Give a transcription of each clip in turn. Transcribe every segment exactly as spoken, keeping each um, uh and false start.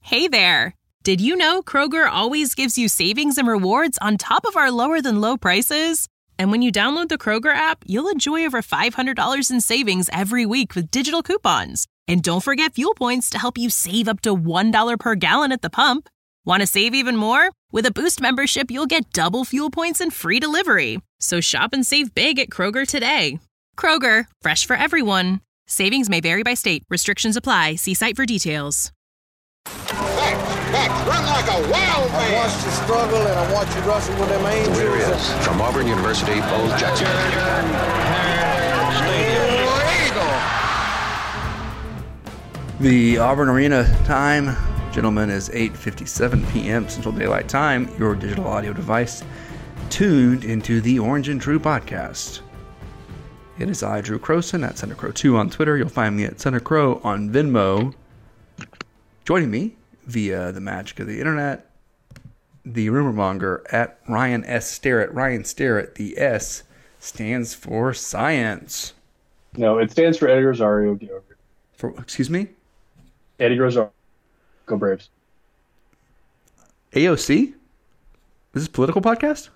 Hey there! Did you know Kroger always gives you savings and rewards on top of our lower-than-low prices? And when you download the Kroger app, you'll enjoy over five hundred dollars in savings every week with digital coupons. And don't forget fuel points to help you save up to one dollar per gallon at the pump. Want to save even more? With a Boost membership, you'll get double fuel points and free delivery. So shop and save big at Kroger today. Kroger, fresh for everyone. Savings may vary by state. Restrictions apply. See site for details. Back, back, run like a wild man. I watched you struggle and I watched you wrestle with them angels. The winner is from Auburn University, Bo Jackson. The Auburn Arena time, gentlemen, is eight fifty-seven p.m. Central Daylight Time. Your digital audio device tuned into the Orange and True podcast. It is I, Drew Croson, at Center Crow two on Twitter. You'll find me at Center Crow on Venmo. Joining me via the magic of the internet, the rumor monger at Ryan S. Starrett. Ryan Starrett, the S stands for science. No, it stands for Eddie Rosario. Get over it. For excuse me, Eddie Rosario. Go Braves. A O C. Is this a political podcast?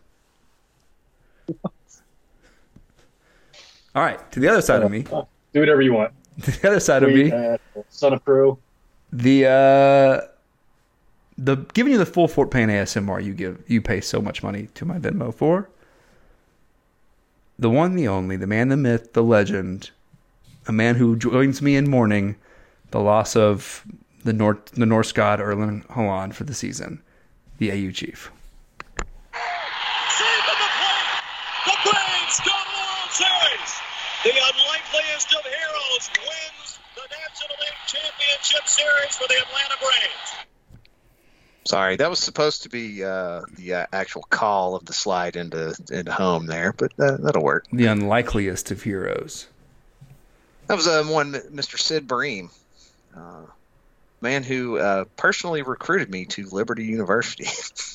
All right, to the other side of me. Do whatever you want. To the other side of me. Uh, Son of Crow. The uh, the giving you the full Fort Payne A S M R you give you pay so much money to my Venmo for. The one, the only, the man, the myth, the legend, a man who joins me in mourning the loss of the North the Norse god Erling Haaland for the season, the A U chief. Save at the plate. The Braves go to the World Series. The unlikeliest of heroes wins the National League Championship Series for the Atlanta Braves. Sorry, that was supposed to be uh, the uh, actual call of the slide into into home there, but uh, that'll work. The unlikeliest of heroes. That was uh, one Mister Sid Bream, uh, man who uh, personally recruited me to Liberty University.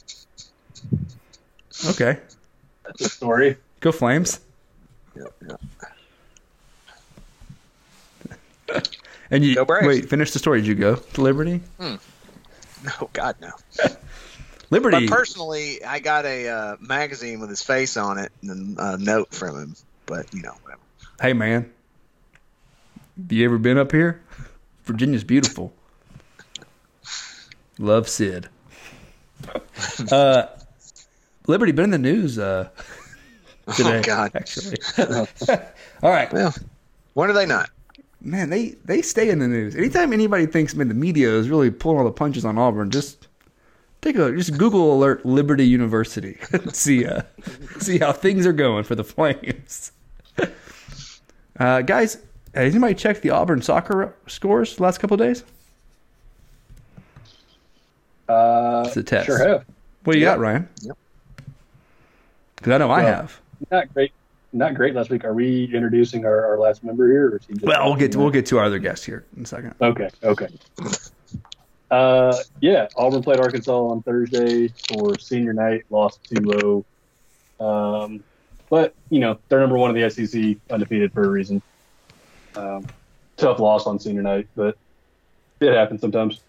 Okay. That's a story. Go Flames. Yeah, yeah. And you Go Braves. wait, finish the story. Did you go to Liberty? Hmm. No, God, no. Liberty. But personally, I got a uh, magazine with his face on it and a note from him. But, you know, whatever. Hey, man. Have you ever been up here? Virginia's beautiful. Love Sid. Uh, Liberty been in the news uh, today. Oh, God. Actually. All right. Well, when are they not? Man, they, they stay in the news. Anytime anybody thinks, man, the media is really pulling all the punches on Auburn, just take a just Google alert Liberty University and see uh, see how things are going for the Flames. Uh, guys, has anybody checked the Auburn soccer scores the last couple of days? Uh, It's a test. Sure have. What do you Yep. got, Ryan? Yep. Because I know I Well, have. Not great. Not great last week. Are we introducing our, our last member here? Or is he just Well, we'll get to, we'll get to our other guest here in a second. Okay. Okay. Uh, yeah, Auburn played Arkansas on Thursday for senior night, lost two low. Um, but, you know, they're number one in the S E C, undefeated for a reason. Um, tough loss on senior night, but it happens sometimes.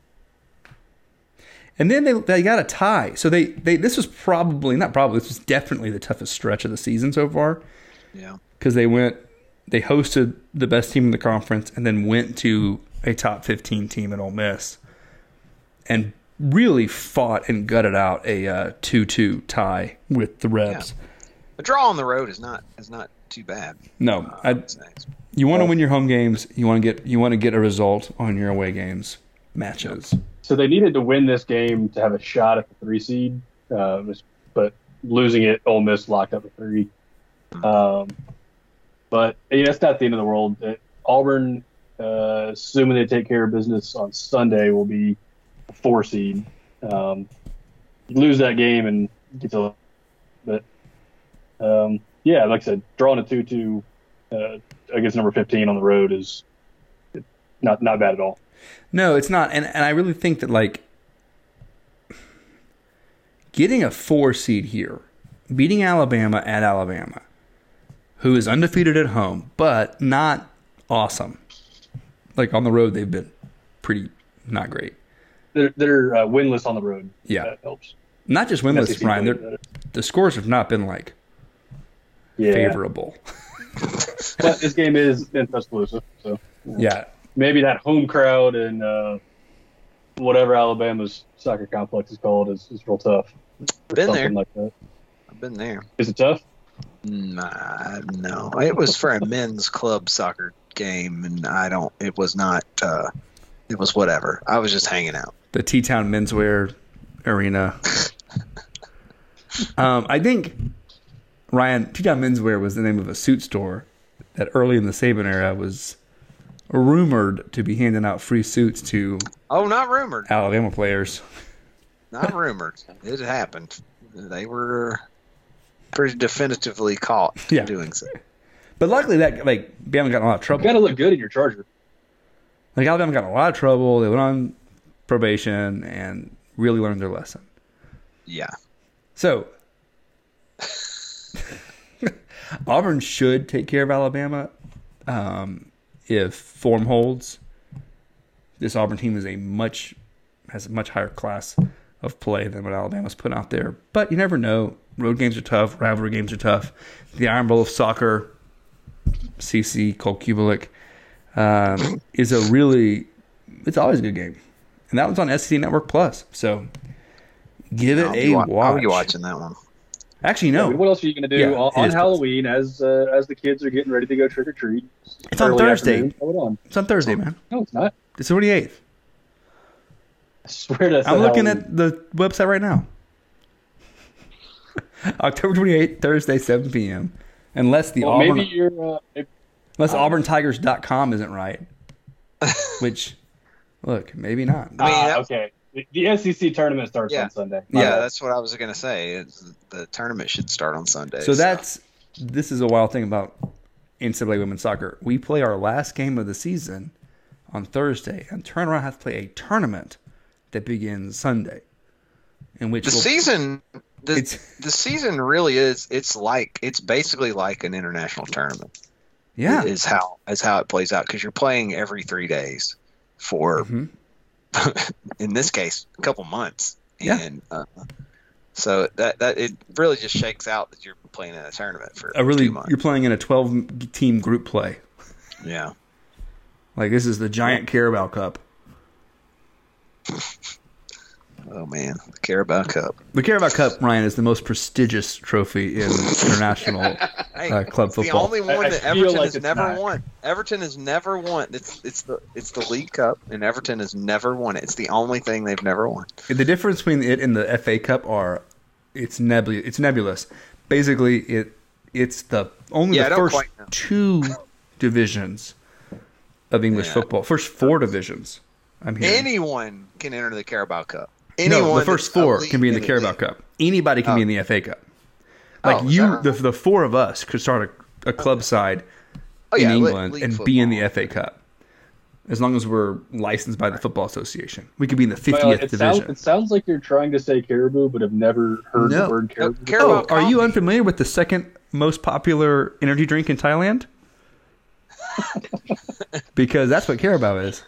And then they they got a tie. So they, they this was probably, not probably, this was definitely the toughest stretch of the season so far. Yeah. Because they went, they hosted the best team in the conference and then went to a top fifteen team at Ole Miss and really fought and gutted out a uh, two two tie with the Rebs. Yeah. A draw on the road is not is not too bad. No, uh, I, would say. you want to win your home games. You want to get you want to get a result on your away games matches. So they needed to win this game to have a shot at the three seed, uh, but losing it, Ole Miss locked up the three. Um, but yeah, that's not the end of the world. Uh, Auburn, uh, assuming they take care of business on Sunday, will be a four seed. Um, you lose that game and get to, but um, yeah, like I said, drawing a two two uh, against number fifteen on the road is not not bad at all. No, it's not. And and I really think that, like, getting a four seed here, beating Alabama at Alabama, who is undefeated at home, but not awesome. Like, on the road, they've been pretty not great. they're, they're uh, winless on the road. Yeah. That helps. Not just S E winless, C Brian. plays they're- better. The scores have not been like Yeah. favorable. But this game is in Tuscaloosa, so Yeah. maybe that home crowd and uh, whatever Alabama's soccer complex is called is, is real tough. Or Been something there. Like that. I've been there. Is it tough? Nah, no. It was for a men's club soccer game, and I don't. It was not. Uh, it was whatever. I was just hanging out. The T-Town Menswear Arena. um, I think, Ryan, T-Town Menswear was the name of a suit store that early in the Saban era was rumored to be handing out free suits to Oh, not rumored. Alabama players. Not rumored. It happened. They were pretty definitively caught Yeah. doing so. But luckily, that like Bama got in a lot of You trouble. got to look good in your Charger. Like Alabama got in a lot of trouble. They went on probation and really learned their lesson. Yeah. So Auburn should take care of Alabama um, if form holds. This Auburn team is a much has a much higher class of play than what Alabama's put out there. But you never know. Road games are tough. Rivalry games are tough. The Iron Bowl of soccer, C C Cole Kubelik, um, is a really it's always a good game, and that one's on S E C Network Plus. So give it I'll a be wa- watch. I'll be watching that one. Actually, I no. mean, what else are you going to do Yeah, on, it on is Halloween as uh, as the kids are getting ready to go trick or treat? It's on Early Thursday. afternoon. Throw it on. It's on Thursday, man. No, it's not. It's the twenty-eighth. I swear to I'm looking at the website right now. October twenty-eighth, Thursday, seven p.m. Unless the Well, Auburn, maybe you're. Uh, if, unless Auburn Tigers dot com isn't right. Which, look, maybe not. I mean, ah, that- okay. The, the S E C tournament starts Yeah. on Sunday. Yeah, Yeah. that's what I was going to say. It's, the tournament should start on Sunday. So that's this is a wild thing about N C double A women's soccer. We play our last game of the season on Thursday, and turn around and have to play a tournament that begins Sunday. In which the we'll- season. The, It's- the season really is. It's like it's basically like an international tournament. yeah, Is how is how it plays out because you're playing every three days for, Mhm. in this case, a couple months. Yeah. And uh, so that that it really just shakes out that you're playing in a tournament for a really two months. you're playing in a twelve team group play. Yeah. Like this is the giant Carabao Cup. Oh man, the Carabao Cup. The Carabao Cup, Ryan, is the most prestigious trophy in international Hey, uh, club it's the football. only one I- I that feel Everton like has it's never not. won. Everton has never won. It's it's the it's the League Cup, and Everton has never won it. It's the only thing they've never won. The difference between it and the F A Cup are it's nebulous. It's nebulous. Basically, it it's the only Yeah, I the don't first quite know. two divisions of English Yeah. football. First four divisions. I'm here. Anyone can enter the Carabao Cup. no, Anyone the first that's four elite can be in the the Carabao league. Cup. Anybody can be Oh. in the F A Cup. Like Oh, is you, that the right? the four of us could start a, a club side Oh, in yeah, le- England league and be in the football. F A Cup, as long as we're licensed by the Football Association. We could be in the fiftieth Well, it, sounds, division. it sounds like you're trying to say caribou, but have never heard No. the word No, caribou. Carabao Oh, are you Coffee. unfamiliar with the second most popular energy drink in Thailand? Because that's what Carabao is.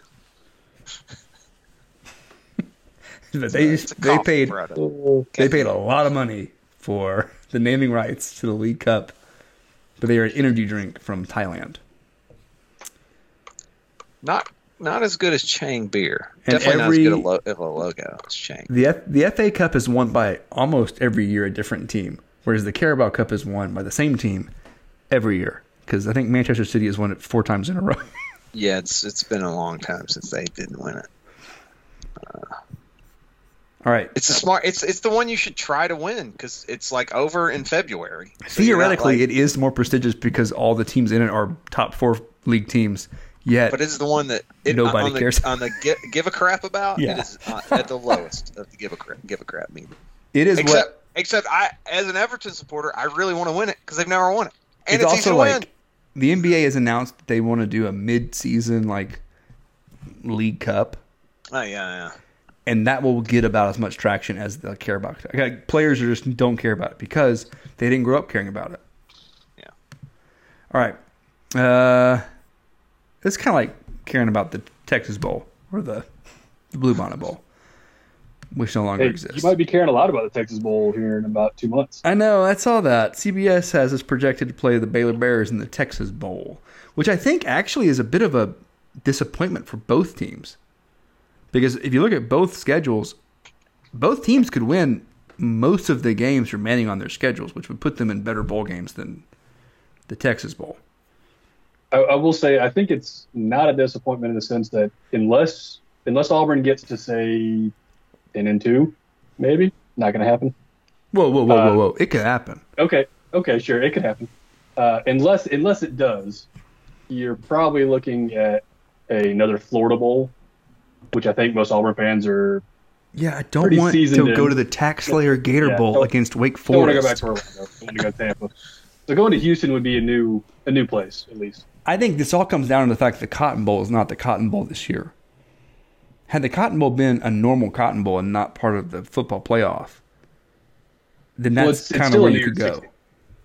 But they It's a they coffee paid product. they paid a lot of money for the naming rights to the League Cup, but they are an energy drink from Thailand. Not not as good as Chang beer. And Definitely every- not as good a lo- of a logo as Chang. The F, the F A Cup is won by almost every year a different team, whereas the Carabao Cup is won by the same team every year. Because I think Manchester City has won it four times in a row. Yeah, it's it's been a long time since they didn't win it. All right. It's a smart. It's it's the one you should try to win because it's like over in February. So you're not, Theoretically, like- it is more prestigious because all the teams in it are top four league teams. Yet, but it's the one that it, Nobody on the, cares. on the give, give a crap about. Yeah. It is uh, at the lowest of the give a crap, give a crap meter. it is Except what except I as an Everton supporter, I really want to win it because they've never won it, and it's it's, also easy to like win. the N B A has announced that they want to do a mid-season like League Cup, Oh yeah, yeah. and that will get about as much traction as the Carabao Cup. Like, players are just don't care about it because they didn't grow up caring about it. Yeah. All right, uh, it's kind of like caring about the Texas Bowl or the, the Blue Bonnet Bowl. which no longer Hey, exists. you might be caring a lot about the Texas Bowl here in about two months. I know, I saw that. C B S has us projected to play the Baylor Bears in the Texas Bowl, which I think actually is a bit of a disappointment for both teams. Because if you look at both schedules, both teams could win most of the games remaining on their schedules, which would put them in better bowl games than the Texas Bowl. I, I will say I think it's not a disappointment in the sense that unless unless Auburn gets to say ten and two, maybe not going to happen. Whoa, whoa, whoa, Uh, whoa, whoa! It could happen. Okay, okay, sure, it could happen. Uh, unless unless it does, you're probably looking at another Florida Bowl, which I think most Auburn fans are. Yeah, I don't pretty want to seasoned go in. to the Tax Slayer Gator Yeah, Bowl don't- against Wake Don't want to go Forest. back to Orlando. Don't want to go to Tampa. So going to Houston would be a new a new place at least. I think this all comes down to the fact that the Cotton Bowl is not the Cotton Bowl this year. Had the Cotton Bowl been a normal Cotton Bowl and not part of the football playoff, then Well, that's it's- it's kind of still where a you New could Year's go. Six game.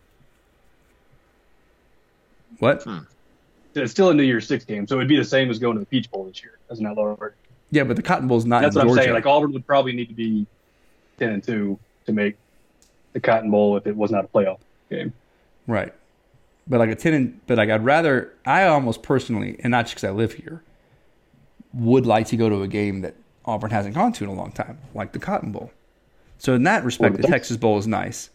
What? It's still a New Year's Six game, so it would be the same as going to the Peach Bowl this year as an outlaw. Yeah, but the Cotton Bowl is not That's in what Georgia. I'm saying. Like Auburn would probably need to be ten and two to make the Cotton Bowl if it was not a playoff game. Right. But like a ten and, but like I'd rather, I almost personally, and not just because I live here, would like to go to a game that Auburn hasn't gone to in a long time, like the Cotton Bowl. So in that respect, Well, the the- Texas Bowl is nice,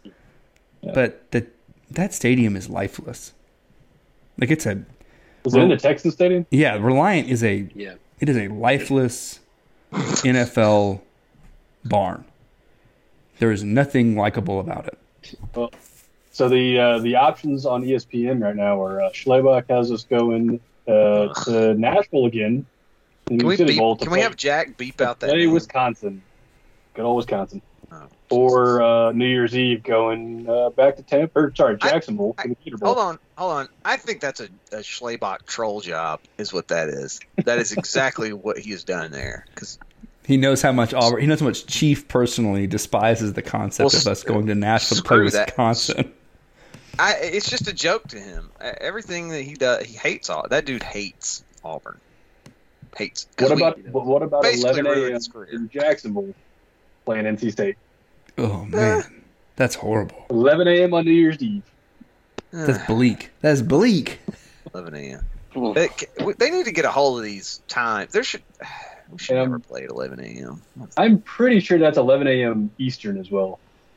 but the that stadium is lifeless. Like it's a Was it in the Texas Stadium? yeah, Reliant is a Yeah. it is a lifeless N F L barn. There is nothing likable about it. Well, so the uh, the options on E S P N right now are uh, Schlebach has us going uh, to Nashville again. in Can the we City beep, Bowl to can we play- have Jack beep out that? play name? Wisconsin. Good old Wisconsin. Oh, Or uh, New Year's Eve going uh, back to Tampa, or sorry, I- Jacksonville. I- for the Gator Bowl. Hold on, hold on. I think that's a, a Schlebach troll job, is what that is. That is exactly what he has done there. Because He knows how much Auburn. He knows how much Chief personally despises the concept Well, of us going to Nashville to play screw that. Wisconsin. I, it's just a joke to him. Uh, Everything that he does, he hates all. That dude hates Auburn. Hates. 'Cause What we- about what about basically eleven ruined a.m. his career. in Jacksonville playing N C State? Oh man, that's horrible. eleven a.m. on New Year's Eve. That's bleak. That's bleak. eleven a.m. They, they need to get a hold of these times. There should we should Um, never play at eleven a.m. I'm pretty sure that's eleven a.m. Eastern as well.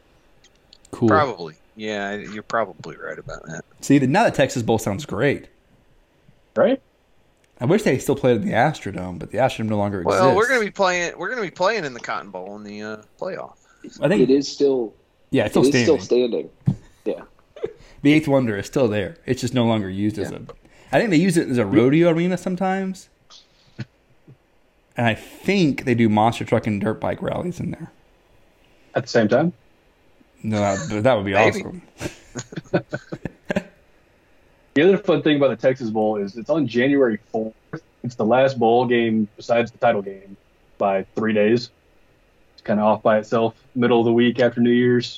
Cool. Probably. Yeah, you're probably right about that. See, now the Texas Bowl sounds great. Right? I wish they still played in the Astrodome, but the Astrodome no longer exists. Well, we're gonna be playing. We're gonna be playing in the Cotton Bowl in the uh, playoff. I think It is still. yeah, it's still it is standing. still standing. Yeah. The Eighth Wonder is still there. It's just no longer used as a. I think they use it as a rodeo arena sometimes, and I think they do monster truck and dirt bike rallies in there. At the same time? No, that, that would be Maybe. awesome. The other fun thing about the Texas Bowl is it's on January fourth. It's the last bowl game besides the title game by three days. It's kind of off by itself, middle of the week after New Year's.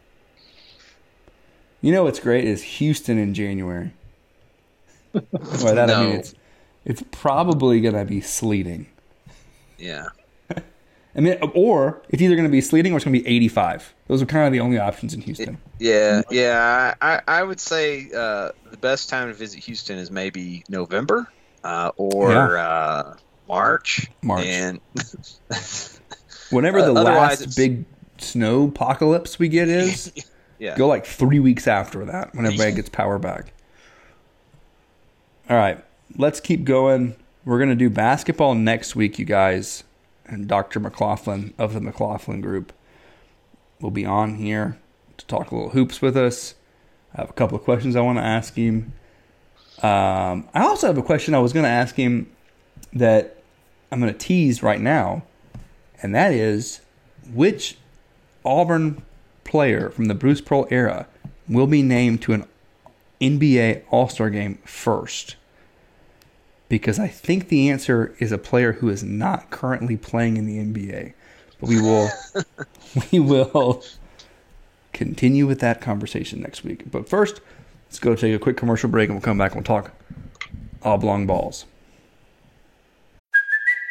You know what's great is Houston in January. By that I mean No. it's it's probably gonna be sleeting. Yeah. I mean, or it's either going to be sleeting or it's going to be eighty-five. Those are kind of the only options in Houston. Yeah, yeah. I, I would say uh, the best time to visit Houston is maybe November uh, or Yeah. uh, March. March. And Whenever the Uh, otherwise last it's- big snow apocalypse we get is, yeah. go like three weeks after that when everybody gets power back. All right, let's keep going. We're going to do basketball next week, you guys. And Doctor McLaughlin of the McLaughlin Group will be on here to talk a little hoops with us. I have a couple of questions I want to ask him. Um, I also have a question I was going to ask him that I'm going to tease right now, and that is, which Auburn player from the Bruce Pearl era will be named to an N B A All-Star game first? Because I think the answer is a player who is not currently playing in the N B A. But we will we will continue with that conversation next week. But first, let's go take a quick commercial break and we'll come back and we'll talk oblong balls. Hey,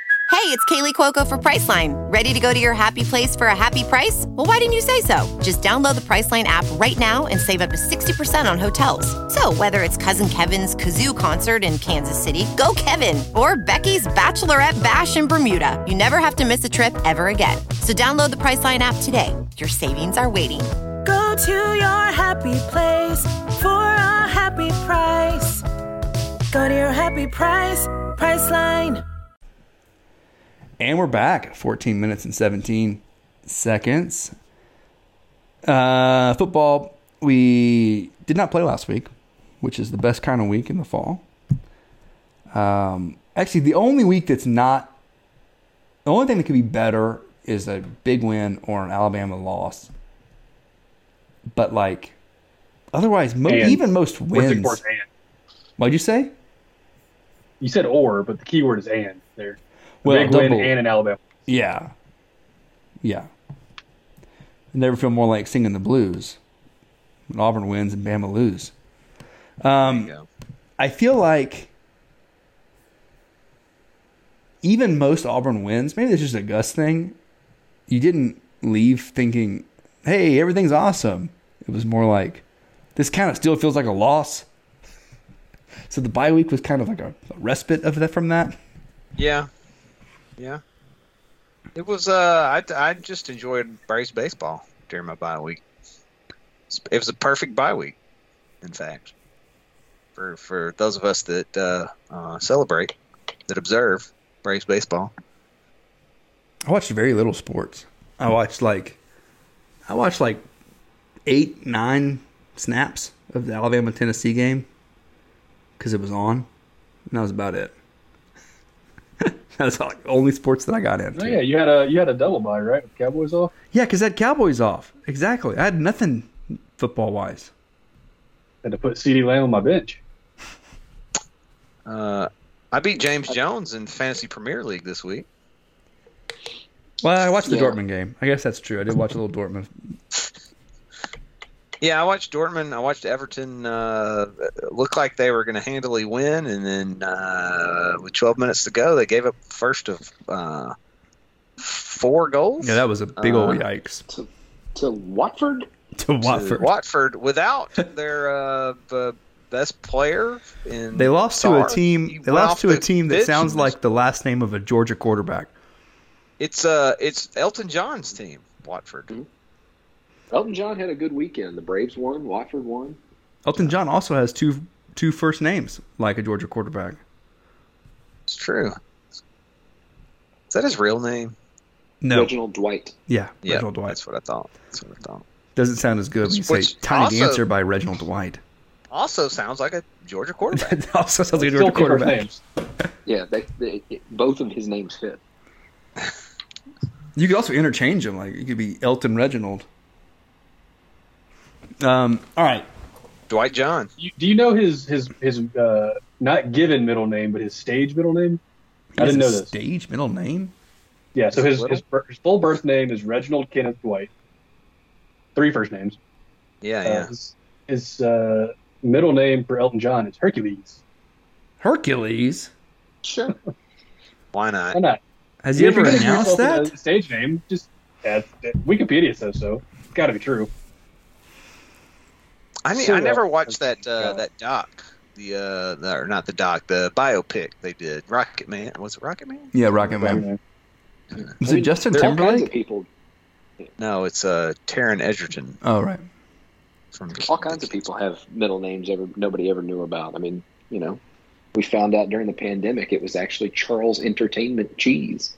it's Kaylee Cuoco for Priceline. Ready to go to your happy place for a happy price? Well, why didn't you say so? Just download the Priceline app right now and save up to sixty percent on hotels. So whether it's Cousin Kevin's Kazoo Concert in Kansas City, go Kevin, or Becky's Bachelorette Bash in Bermuda, you never have to miss a trip ever again. So download the Priceline app today. Your savings are waiting. Go to your happy place for a happy price. Go to your happy price, Priceline. And we're back at fourteen minutes and seventeen seconds. Uh, football, we did not play last week, which is the best kind of week in the fall. Um, actually, the only week that's not, the only thing that could be better is a big win or an Alabama loss. But, like, otherwise, mo- even most wins. What'd you say? You said or, but the key word is and there. Well, big double, win and an Alabama. Yeah. Yeah. I never feel more like singing the blues when Auburn wins and Bama lose. Um, There you go. I feel like even most Auburn wins, maybe it's just a Gus thing, you didn't leave thinking, hey, everything's awesome. It was more like, this kind of still feels like a loss. So the bye week was kind of like a, a respite of that from that. Yeah. Yeah. It was, uh, I, I just enjoyed Braves baseball during my bye week. It was a perfect bye week, in fact, for, for those of us that uh, uh, celebrate, that observe Braves baseball. I watched very little sports. I watched like, I watched like eight, nine snaps of the Alabama-Tennessee game because it was on, and that was about it. That's like the only sports that I got into. Oh, yeah, you had a you had a double bye, right? With Cowboys off. Yeah, because I had Cowboys off. Exactly. I had nothing football-wise. Had to put CeeDee Lamb on my bench. Uh, I beat James Jones in Fantasy Premier League this week. Well, I watched the Yeah. Dortmund game. I guess that's true. I did watch a little Dortmund. Yeah, I watched Dortmund. I watched Everton uh, look like they were going to handily win, and then uh, with twelve minutes to go, they gave up first of uh, four goals. Yeah, that was a big old Uh, yikes. To, to Watford? To Watford. To Watford without their uh, the best player. In They lost to a Sarr. team. He They went lost off to a the team that pitch sounds and like the last name of a Georgia quarterback. It's uh, it's Elton John's team, Watford. Mm-hmm. Elton John had a good weekend. The Braves won. Watford won. Elton John also has two two first names like a Georgia quarterback. It's true. Is that his real name? No. Reginald Dwight. Yeah, Yeah, Reginald Dwight. that's what I thought. That's what I thought. Doesn't sound as good when you say Which Tiny also- Dancer by Reginald Dwight. Also sounds like a Georgia quarterback. It also sounds like a Still Georgia two first quarterback. names. Yeah, they, they, it, both of his names fit. You could also interchange them. Like, you could be Elton Reginald. Um. All right. Dwight John. You, do you know his his his uh, not given middle name, but his stage middle name? He I has didn't a know this. Stage middle name. Yeah, so his, Little? his bir- his full birth name is Reginald Kenneth Dwight. Three first names. Yeah, Uh, yeah. his his uh, middle name for Elton John is Hercules. Hercules. Sure. Why not? Why not? Has he If ever you're gonna give announced yourself that? a stage name? Just uh, Wikipedia says so. It's got to be true. I mean, So, I never uh, watched that uh, yeah. that doc. The uh, the, or not the doc, the biopic they did. Rocket Man. Was it Rocket Man? Yeah, Rocket Man. Was I mean, it Justin there are all kinds of Timberlake? people. No, it's uh, Taron Egerton Oh, right. from All kinds of people have middle names ever nobody ever knew about. I mean, you know, we found out during the pandemic it was actually Charles Entertainment Cheese.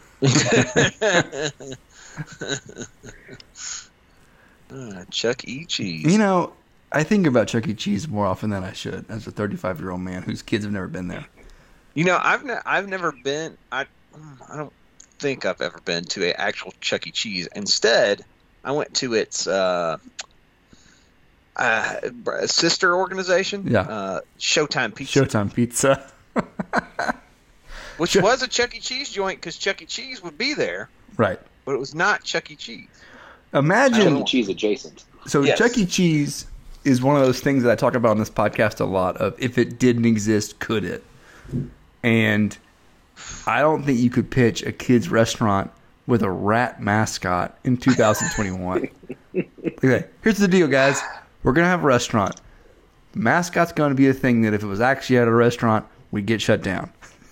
uh, Chuck E. Cheese. You know, I think about Chuck E. Cheese more often than I should as a thirty-five-year-old man whose kids have never been there. You know, I've ne- I've never been. I I don't think I've ever been to an actual Chuck E. Cheese. Instead, I went to its uh, uh, sister organization. Yeah. Uh, Showtime Pizza. Showtime Pizza. Which was a Chuck E. Cheese joint because Chuck E. Cheese would be there, Right. but it was not Chuck E. Cheese. Imagine. Chuck E. Cheese adjacent. So Yes. Chuck E. Cheese is one of those things that I talk about on this podcast a lot of if it didn't exist, could it? And I don't think you could pitch a kid's restaurant with a rat mascot in two thousand twenty-one. Okay, here's the deal, guys. We're going to have a restaurant. The mascot's going to be a thing that if it was actually at a restaurant, we'd get shut down.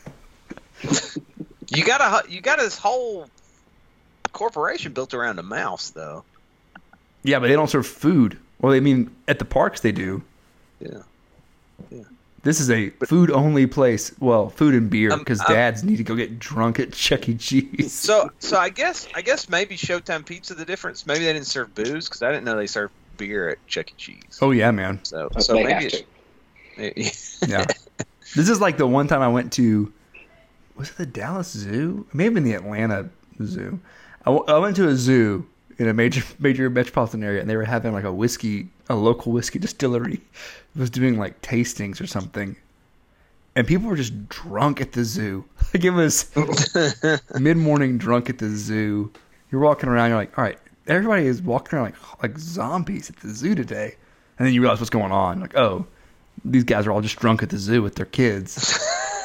You got a you got this whole corporation built around a mouse, though. Yeah, but they don't serve food. Well, I mean, at the parks they do. Yeah. Yeah. This is a food-only place. Well, food and beer, because um, dads need to go get drunk at Chuck E. Cheese. So, so I guess I guess maybe Showtime Pizza the difference. Maybe they didn't serve booze because I didn't know they served beer at Chuck E. Cheese. Oh yeah, man. So, But so they maybe have it, it- Yeah. This is like the one time I went to, was it the Dallas Zoo? It may have been the Atlanta Zoo. I, w- I went to a zoo in a major major metropolitan area, and they were having like a whiskey, a local whiskey distillery. It was doing like tastings or something. And people were just drunk at the zoo. Like it was mid-morning drunk at the zoo. You're walking around, you're like, all right, everybody is walking around like like zombies at the zoo today. And then you realize what's going on. Like, oh, these guys are all just drunk at the zoo with their kids.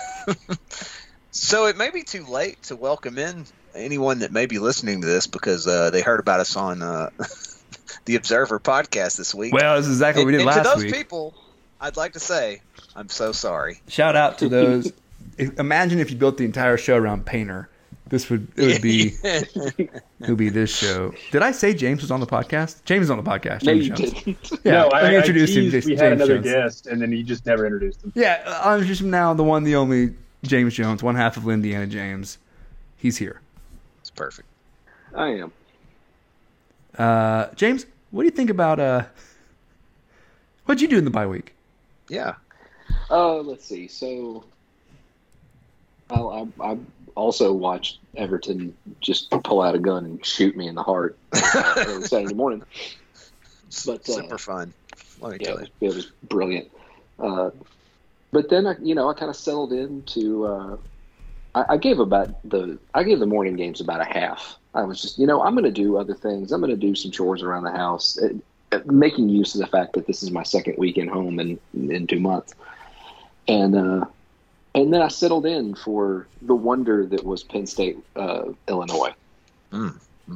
So it may be too late to welcome in anyone that may be listening to this because uh, they heard about us on uh, the Observer podcast this week. Well, this is exactly what we did and, last and to those week. people, I'd like to say, I'm so sorry. Shout out to those. If- Imagine if you built the entire show around Painter. This would it would be it would be this show. Did I say James was on the podcast? James is on the podcast. No, James you Jones. didn't. Yeah, no, I, I, introduced I him. teased to we James had another Jones. guest, and then you just never introduced him. Yeah, I introduced him now. The one, the only James Jones, one half of Indiana James. He's here. It's perfect. I am. Uh, James, what do you think about uh? What'd you do in the bye week? Yeah. Uh, let's see. So, I, I, I also watched Everton just pull out a gun and shoot me in the heart uh, early Saturday morning. But uh, Super fun. Let me yeah, tell it you. was, it was brilliant. Uh, but then I, you know, I kind of settled into. Uh, I, I gave about the. I gave the morning games about a half. I was just, you know, I'm going to do other things. I'm going to do some chores around the house, it, it, making use of the fact that this is my second weekend home in in two months, and uh, and then I settled in for the wonder that was Penn State, uh, Illinois. Mm.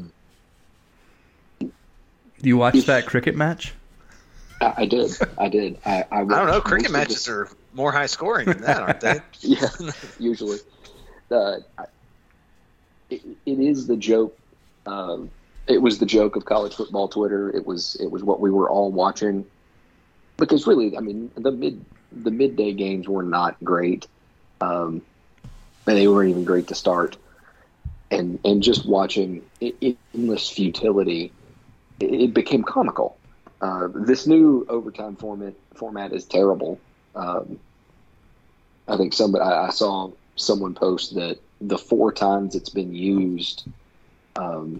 Do you watch that cricket match? I, I did. I did. I, I, I don't know. watched Cricket most of matches the- are more high scoring than that, aren't they? Yeah, usually. Uh, I- it, it is the joke. Um, it was the joke of college football Twitter. It was it was what we were all watching. Because really, I mean, the mid the midday games were not great. Um, and they weren't even great to start. And and just watching it, endless futility, it, it became comical. Uh, this new overtime format format is terrible. Um, I think somebody I, I saw someone post that the four times it's been used, um,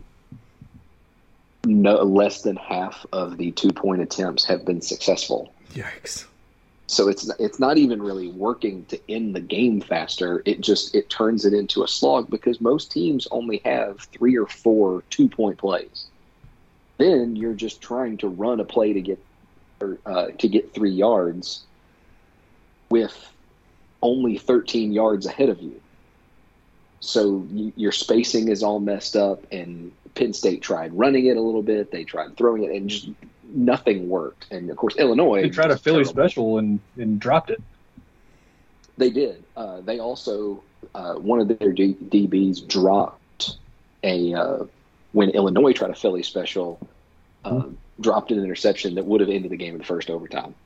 no less than half of the two point attempts have been successful. Yikes! So it's it's not even really working to end the game faster. It just it turns it into a slog because most teams only have three or four two point plays. Then you're just trying to run a play to get or, uh, to get three yards with only thirteen yards ahead of you. So you, your spacing is all messed up, and Penn State tried running it a little bit. They tried throwing it, and just nothing worked. And, of course, Illinois... They tried a was Philly terrible. special and, and dropped it. They did. Uh, they also... Uh, one of their D- DBs dropped a... Uh, when Illinois tried a Philly special, uh, hmm. dropped an interception that would have ended the game in the first overtime.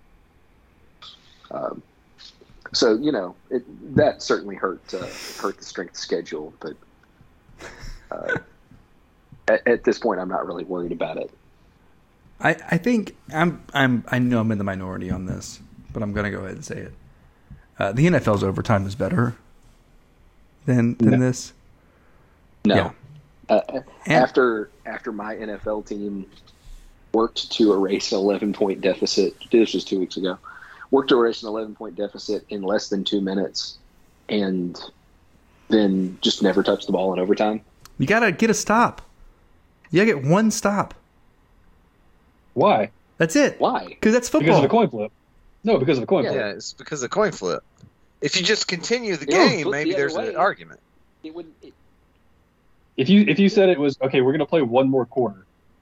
Um, so, you know, it, that certainly hurt uh, hurt the strength of schedule. But uh, at, at this point, I'm not really worried about it. I, I think I'm I'm I know I'm in the minority on this, but I'm gonna go ahead and say it. Uh, the N F L's overtime is better than than No. this. No. Yeah. Uh, And- after after my N F L team worked to erase an eleven point deficit, this was two weeks ago, worked to erase an eleven point deficit in less than two minutes, and then just never touched the ball in overtime. You gotta get a stop. You gotta get one stop. Why? That's it. Why? Because that's football. Because of the coin flip. No, because of the coin Yeah. flip. Yeah, it's because of the coin flip. If you just continue the It would game, flip maybe the other there's way. an argument. It would. It, If you if you said it was okay, we're going to play one more quarter.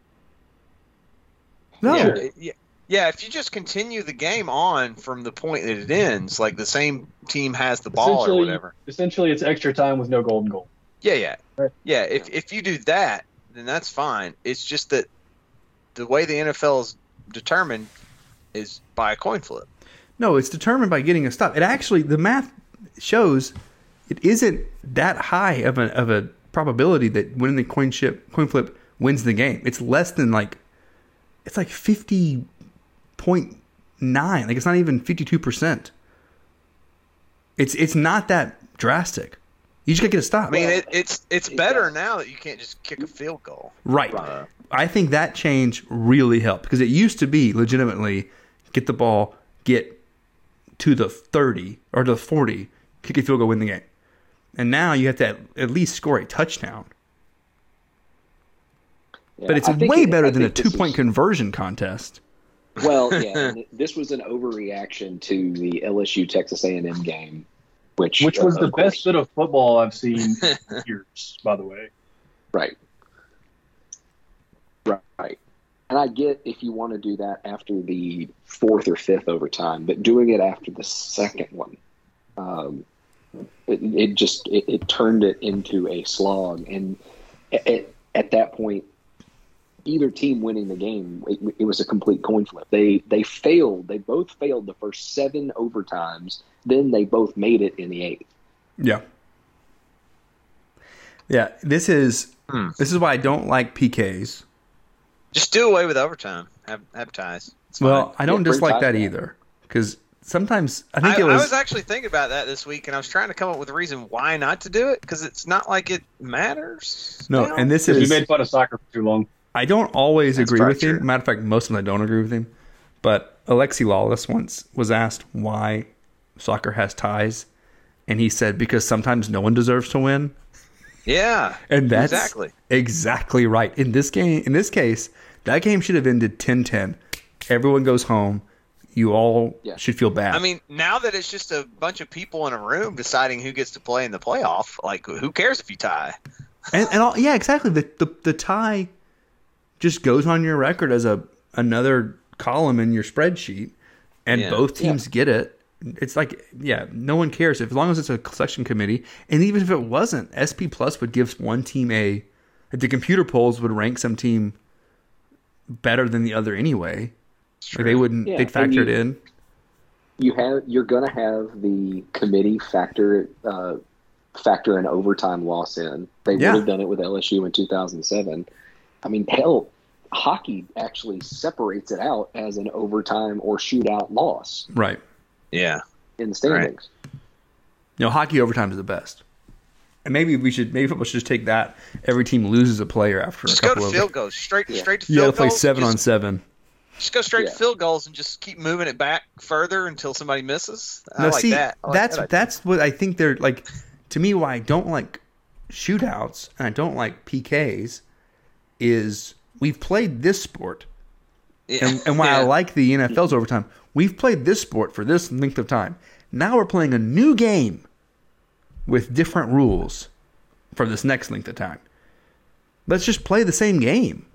No. Yeah, it- yeah, yeah. If you just continue the game on from the point that it ends, like the same team has the ball or Essentially- whatever. Essentially, it's extra time with no golden goal. Yeah, yeah, Right. yeah. If if you do that, then that's fine. It's just that the way the N F L is determined is by a coin flip. No, it's determined by getting a stop. It actually, the math shows it isn't that high of a of a probability that winning the coin chip coin flip wins the game. It's less than like, it's like fifty point nine. Like it's not even fifty two percent. It's it's not that drastic. You just gotta get a stop. I mean, it, it's it's it better does. now that you can't just kick a field goal. Right. Uh, I think that change really helped because it used to be legitimately get the ball, get to the thirty or to the forty, kick a field goal, win the game. And now you have to at, at least score a touchdown. yeah, But it's I think way it- better I than a think this two-point is- conversion contest. Well, yeah, and this was an overreaction to the L S U Texas A and M game, which Which was uh, the of course- best bit of football I've seen in years, by the way. Right. Right. And I get if you want to do that after the fourth or fifth overtime, but doing it after the second one, um, it, it just it, it turned it into a slog. And at, at that point, either team winning the game, it, it was a complete coin flip. They they failed. They both failed the first seven overtimes. Then they both made it in the eighth. Yeah. Yeah, this is Hmm. this is why I don't like P Ks. just do away with overtime. Have, have ties. It's fine. Well, I don't Yeah, bring dislike ties that back. either because sometimes I think I, it was, I was actually thinking about that this week, and I was trying to come up with a reason why not to do it because it's not like it matters. no, now. and this Because is we made fun of soccer for too long. I don't always That's agree probably with him. true. Matter of fact, most of them I don't agree with him. But Alexi Lawless once was asked why soccer has ties, and he said because sometimes no one deserves to win. Yeah, And that's exactly. exactly right. In this game, in this case, that game should have ended ten ten. Everyone goes home. You all Yeah. should feel bad. I mean, now that it's just a bunch of people in a room deciding who gets to play in the playoff, like who cares if you tie? and, and all, yeah, exactly. The, the the tie just goes on your record as a another column in your spreadsheet, and Yeah. both teams get it. It's like, yeah, no one cares if as long as it's a selection committee, and even if it wasn't, S P Plus would give one team a. The computer polls would rank some team better than the other anyway. Like they wouldn't. Yeah, they'd factor and it you- in. You have you're going to have the committee factor uh, factor an overtime loss in. They Yeah. would have done it with L S U in two thousand seven. I mean, hell, hockey actually separates it out as an overtime or shootout loss Right. Yeah. in the standings. You know, hockey overtime is the best. And maybe we should. Maybe football should just take that. Every team loses a player after Just a go couple to of. field goals, straight Yeah. straight to You got to field play goals. seven just, on seven. Just go straight Yeah. to field goals and just keep moving it back further until somebody misses. I No, like see, that. I like that's that idea. that's what I think they're like. To me, why I don't like shootouts and I don't like P Ks is we've played this sport, Yeah. and, and why I Yeah. like the N F L's overtime. We've played this sport for this length of time. Now we're playing a new game with different rules for this next length of time. Let's just play the same game.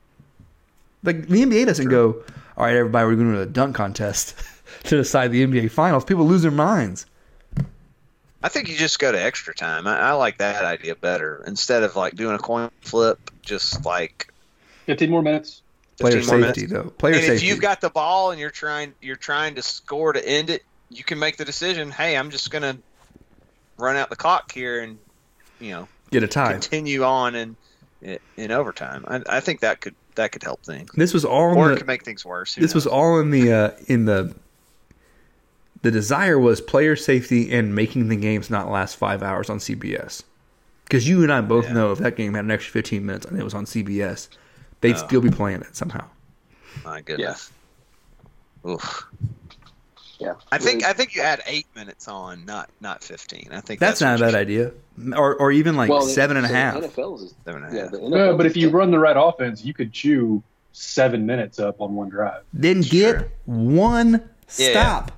Like the N B A doesn't go, all right, everybody, we're going to do a dunk contest to decide the N B A finals. People lose their minds. I think you just go to extra time. I, I like that idea better. Instead of like doing a coin flip, just like fifteen more minutes. Player fifteen more safety, minutes. though. Player and if safety. you've got the ball and you're trying you're trying to score to end it, you can make the decision, hey, I'm just gonna run out the clock here and you know Get a tie. continue on in in overtime. I, I think that could that could help things. This was all in Or the, it could make things worse. Who This was knows? all in the uh, in the the desire was player safety and making the games not last five hours on C B S. Because you and I both Yeah. know if that game had an extra fifteen minutes and it was on C B S, they'd Oh. still be playing it somehow. My goodness. Oof. Yeah. I think Really- I think you add eight minutes on, not not fifteen. I think That's, that's, not a what bad you idea, or or even like Well, seven and a so half. N F L's is, should- Seven and a yeah, half. the N F No, L's but if is you ten. run the right offense, you could chew seven minutes up on one drive. Then It's get true. one Yeah, stop.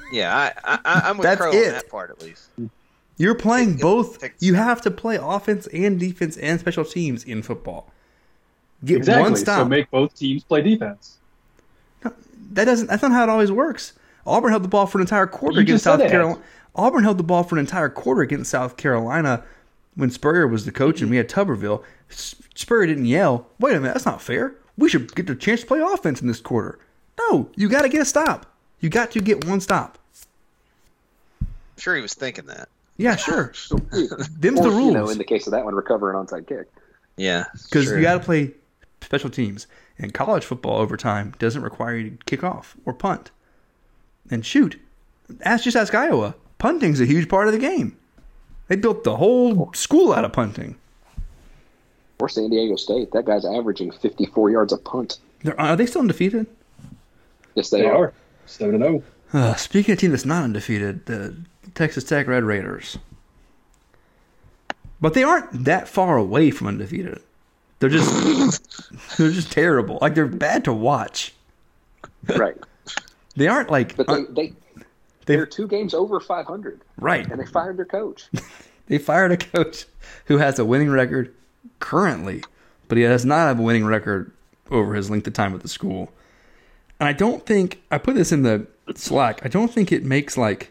Yeah, I, I, I'm with That's Crow it. on that part at least. You're playing It- it both. takes- You have to play offense and defense and special teams in football. Get Exactly. one stop. So make both teams play defense. That doesn't. That's not how it always works. Auburn held the ball for an entire quarter You against just said South they had Carolina. Auburn held the ball for an entire quarter against South Carolina when Spurrier was the coach and we had Tuberville. S- Spurrier didn't yell, "Wait a minute, that's not fair. We should get the chance to play offense in this quarter." No, you got to get a stop. You got to get one stop. I'm sure he was thinking that. Yeah, sure. Them's Or, the rules. You know, in the case of that one, recover an onside kick. Yeah, Because sure. you got to play special teams. And college football overtime doesn't require you to kick off or punt. And shoot, ask just ask Iowa. Punting's a huge part of the game. They built the whole school out of punting. Or San Diego State. That guy's averaging fifty-four yards a punt. They're, are they still undefeated? Yes, they, They are. are seven and zero. Uh, speaking of a team that's not undefeated, the Texas Tech Red Raiders. But they aren't that far away from undefeated. They're just they're just terrible. Like they're bad to watch. Right. They aren't like But they, uh, they, they're two games over five hundred. Right. And they fired their coach. They fired a coach who has a winning record currently, but he does not have a winning record over his length of time at the school. And I don't think, I put this in the Slack, I don't think it makes like,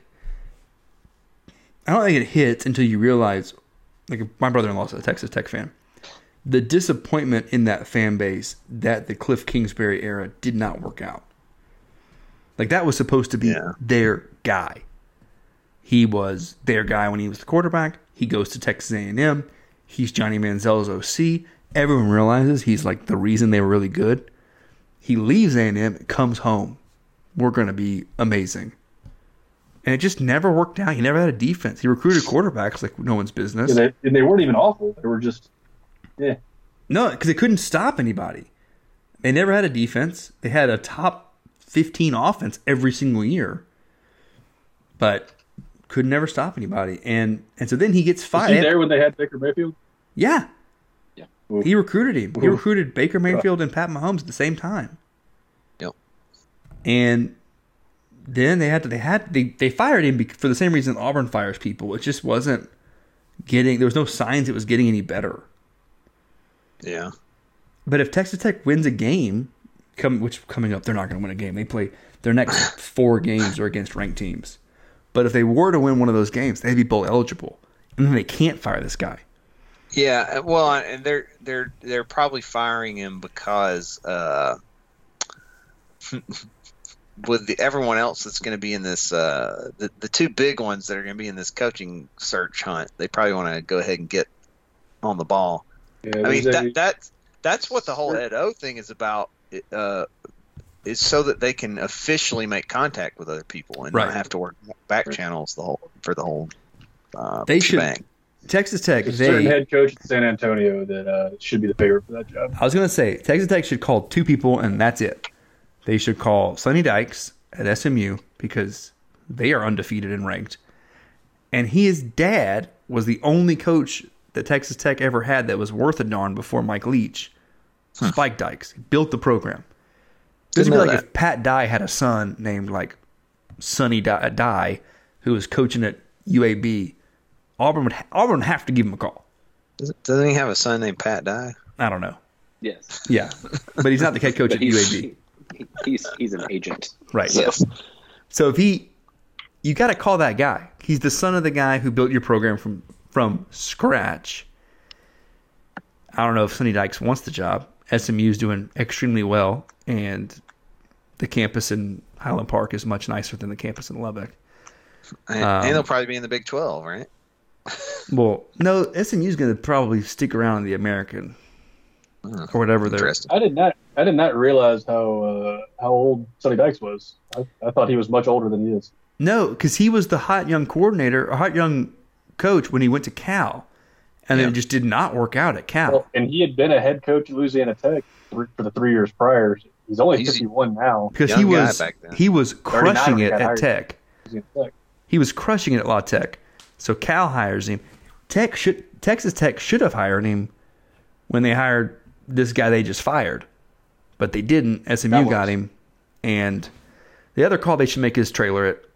I don't think it hits until you realize, like my brother-in-law is a Texas Tech fan, the disappointment in that fan base that the Cliff Kingsbury era did not work out. Like that was supposed to be Yeah. their guy. He was their guy when he was the quarterback. He goes to Texas A and M. He's Johnny Manziel's O C. Everyone realizes he's like the reason they were really good. He leaves A and M, comes home. We're going to be amazing. And it just never worked out. He never had a defense. He recruited quarterbacks like no one's business. And they, and they weren't even awful. They were just, yeah. No, because they couldn't stop anybody. They never had a defense. They had a top fifteen offense every single year. But could never stop anybody. And and so then he gets Was fired. he there when they had Baker Mayfield? Yeah. Yeah. He recruited him. He Oof. recruited Baker Mayfield and Pat Mahomes at the same time. Yep. And then they had to they had they, they fired him bec- for the same reason Auburn fires people. It just wasn't getting, there was no signs it was getting any better. Yeah. But if Texas Tech wins a game, come which coming up they're not going to win a game. They play their next four games are against ranked teams. But if they were to win one of those games, they'd be bowl eligible. And then they can't fire this guy. Yeah, well, and they're they're they're probably firing him because uh, with the, everyone else that's going to be in this, uh, the the two big ones that are going to be in this coaching search hunt, they probably want to go ahead and get on the ball. Yeah, I mean, there's that a- that's that's what the whole Ed O thing is about. Uh, is so that they can officially make contact with other people and Right. not have to work back channels the whole for the whole. Uh, They should. shebang. Texas Tech, There's a certain they. head coach at San Antonio that uh, should be the favorite for that job. I was going to say, Texas Tech should call two people, and that's it. They should call Sonny Dykes at S M U because they are undefeated and ranked. And his dad was the only coach that Texas Tech ever had that was worth a darn before Mike Leach. Spike Dykes. He built the program. This would Didn't be know like if Pat Dye had a son named like Sonny Dye, Dye who was coaching at U A B. Auburn would, Auburn would have to give him a call. Doesn't, doesn't he have a son named Pat Dye? I don't know. Yes. Yeah. But he's not the head coach But at U A he's, B. he- he's he's an agent. Right. So, Yes. So if he, you got to call that guy. He's the son of the guy who built your program from from scratch. I don't know if Sonny Dykes wants the job. S M U is doing extremely well, and the campus in Highland Park is much nicer than the campus in Lubbock. And, Um, and they'll probably be in the Big twelve, right? Well, no, S M U is going to probably stick around in the American or whatever they're. Interesting. I did not. I did not realize how uh, how old Sonny Dykes was. I, I thought he was much older than he is. No, because he was the hot young coordinator, a hot young coach when he went to Cal, and then Yeah. it just did not work out at Cal. Well, and he had been a head coach at Louisiana Tech for for the three years prior. He's only He's- fifty-one now. Because he young guy was back then. he was thirty-nine crushing when he it got at hired. Tech. Louisiana Tech. He was crushing it at La Tech. So Cal hires him. Tech should Texas Tech should have hired him when they hired this guy they just fired, but they didn't. S M U That got was- him, and the other call they should make is trailer it.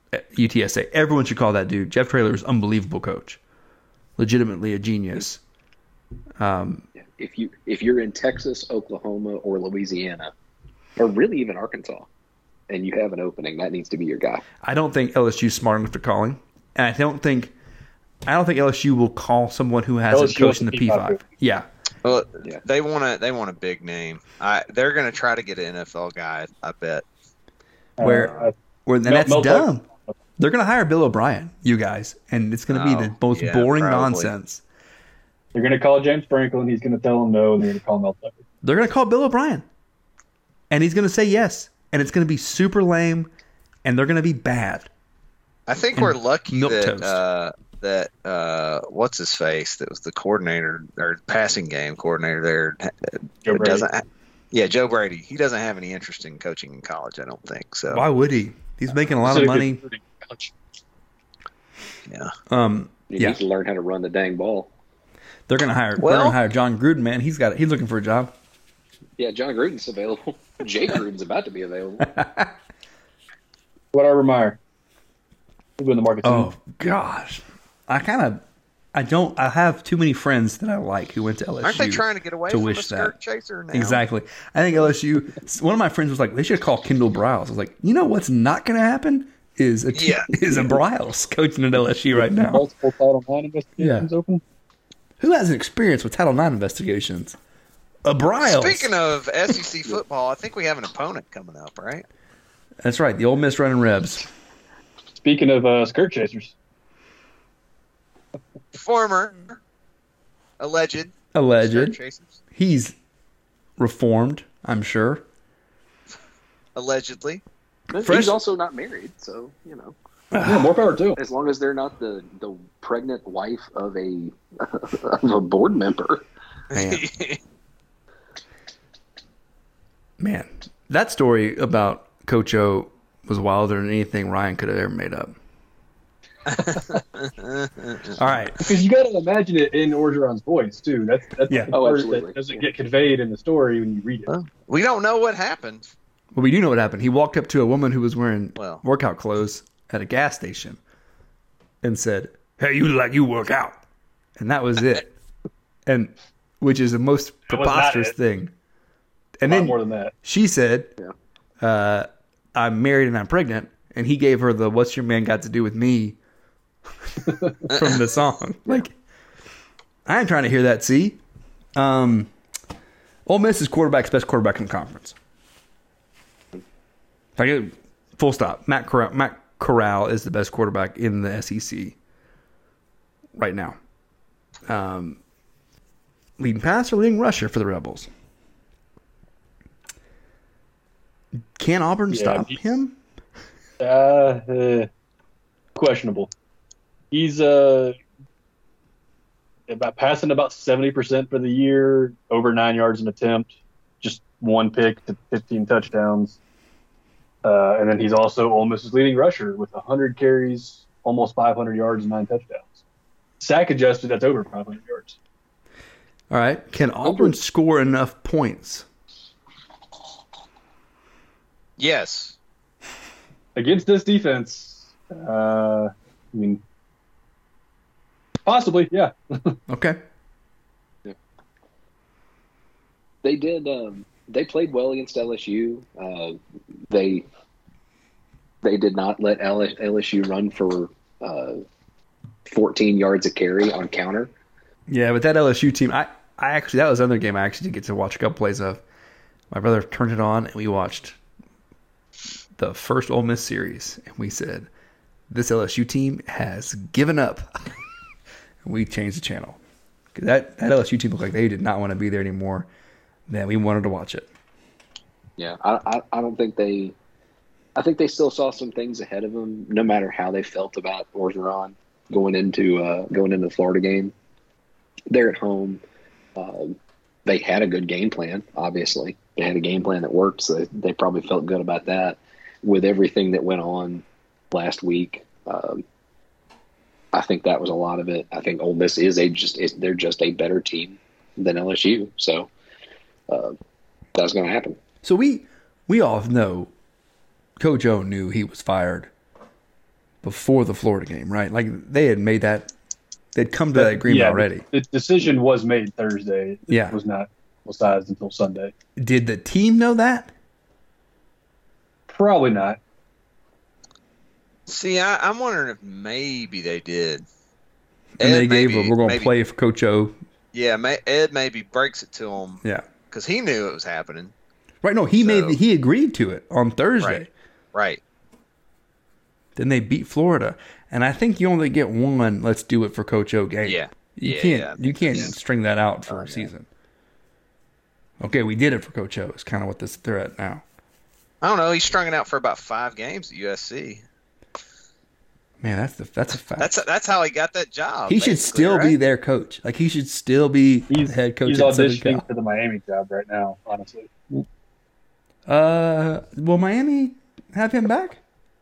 U T S A. Everyone should call that dude. Jeff Traylor is unbelievable coach. Legitimately a genius. Um, if you if you're in Texas, Oklahoma, or Louisiana, or really even Arkansas, and you have an opening, that needs to be your guy. I don't think L S U's smart enough to calling, and I don't think I don't think L S U will call someone who hasn't coached in the P five. Yeah. Well, yeah. they want a they want a big name. I they're going to try to get an N F L guy. I bet. Where Uh, where and Mel- that's Mel- dumb. They're going to hire Bill O'Brien, you guys, and it's going to be the Oh, most yeah, boring probably. nonsense. They're going to call James Franklin. He's going to tell them no, and they're going to call Mel Tucker. They're going to call Bill O'Brien, and he's going to say yes, and it's going to be super lame, and they're going to be bad. I think And we're lucky milquetoast. that uh, that uh, what's his face that was the coordinator or passing game coordinator there Joe Brady. doesn't. Ha- yeah, Joe Brady. He doesn't have any interest in coaching in college. I don't think so. Why would he? He's making a lot He's of a money. good coach. Yeah. Um, You yeah, need to learn how to run the dang ball. they're going to hire. Well- they're going to hire John Gruden. Man, he's got. He's looking for a job. Yeah, John Gruden's available. Jay Gruden's about to be available. What Urban Meyer? He's in the market too. Oh gosh, I kind of. I don't. I have too many friends that I like who went to L S U. Aren't they trying to get away to from a wish skirt that. chaser now? Exactly. I think L S U. One of my friends was like, they should call Kendall Briles. I was like, you know what's not going to happen is a Yeah. is a Briles coaching at L S U right now. Multiple Title nine investigations Yeah. open. Who has an experience with Title nine investigations? A Briles. Speaking of S E C football, I think we have an opponent coming up, right? That's right. The Ole Miss Running Rebs. Speaking of uh, skirt chasers, Former alleged Alleged. skirt chasers. He's reformed, I'm sure. Allegedly. But Fresh- He's also not married, so, you know. yeah, more power too. As long as they're not the, the pregnant wife of a of a board member. Man. Man, that story about Coach O was wilder than anything Ryan could have ever made up. All right. Because you got to imagine it in Orgeron's voice too. That's that's Yeah. the Oh, part absolutely. that doesn't get conveyed in the story when you read it. We don't know what happened. Well, we do know what happened. He walked up to a woman who was wearing Well. workout clothes at a gas station and said, "Hey, you look like you work out," and that was it. And which is the most That was not preposterous it. thing. A And lot then more than that. she said, Yeah. uh, "I'm married and I'm pregnant," and he gave her the "What's your man got to do with me?" from the song. Like, I ain't trying to hear that. See, um, Ole Miss is quarterback's best quarterback in the conference. If I get full stop, Matt Corral, Matt Corral is the best quarterback in the S E C right now. Um, leading passer, leading rusher for the Rebels. Can Auburn Yeah, stop he's- him? Uh, uh, questionable. He's uh about passing about seventy percent for the year, over nine yards an attempt, just one pick to fifteen touchdowns. Uh, and then he's also Ole Miss's leading rusher with one hundred carries, almost five hundred yards, and nine touchdowns. Sack adjusted, that's over five hundred yards. All right. Can Auburn score enough points? Yes. Against this defense, uh, I mean, possibly, yeah. Okay. They did. Um, they played well against L S U. Uh, they they did not let L S U run for uh, fourteen yards a carry on counter. Yeah, but that L S U team, I, I actually, that was another game I actually did get to watch a couple plays of. My brother turned it on and we watched the first Ole Miss series. And we said, this L S U team has given up. And we changed the channel. 'Cause that, that L S U team looked like they did not want to be there anymore. Then we wanted to watch it. Yeah, I, I I don't think they. I think they still saw some things ahead of them, no matter how they felt about Orgeron going into uh, going into the Florida game. They're at home. Um, they had a good game plan. Obviously, they had a game plan that worked, so they, they probably felt good about that. With everything that went on last week, um, I think that was a lot of it. I think Ole Miss is a just is, they're just a better team than L S U, so uh, that's going to happen. So we we all know Coach O knew he was fired before the Florida game, right? Like they had made that, they'd come to that agreement yeah, already. The decision was made Thursday. It yeah. was not decided until Sunday. Did the team know that? Probably not. See, I, I'm wondering if maybe they did. And Ed they gave maybe, a, we're going to maybe, play for Coach O. Yeah, may, Ed maybe breaks it to him. Yeah. Because he knew it was happening. Right, no, he so, made he agreed to it on Thursday. Right. right. Then they beat Florida. And I think you only get one let's do it for Coach O game. Yeah. You yeah, can't yeah. you can't yeah. string that out for oh, a yeah. season. Okay, we did it for Coach O. It's kind of what this they're at now. I don't know. He strung it out for about five games at U S C. Man, that's the that's a fact. That's that's how he got that job. He should still right? be their coach. Like he should still be he's, the head coach. He's at auditioning for the Miami job right now. Honestly. Uh, will Miami have him back?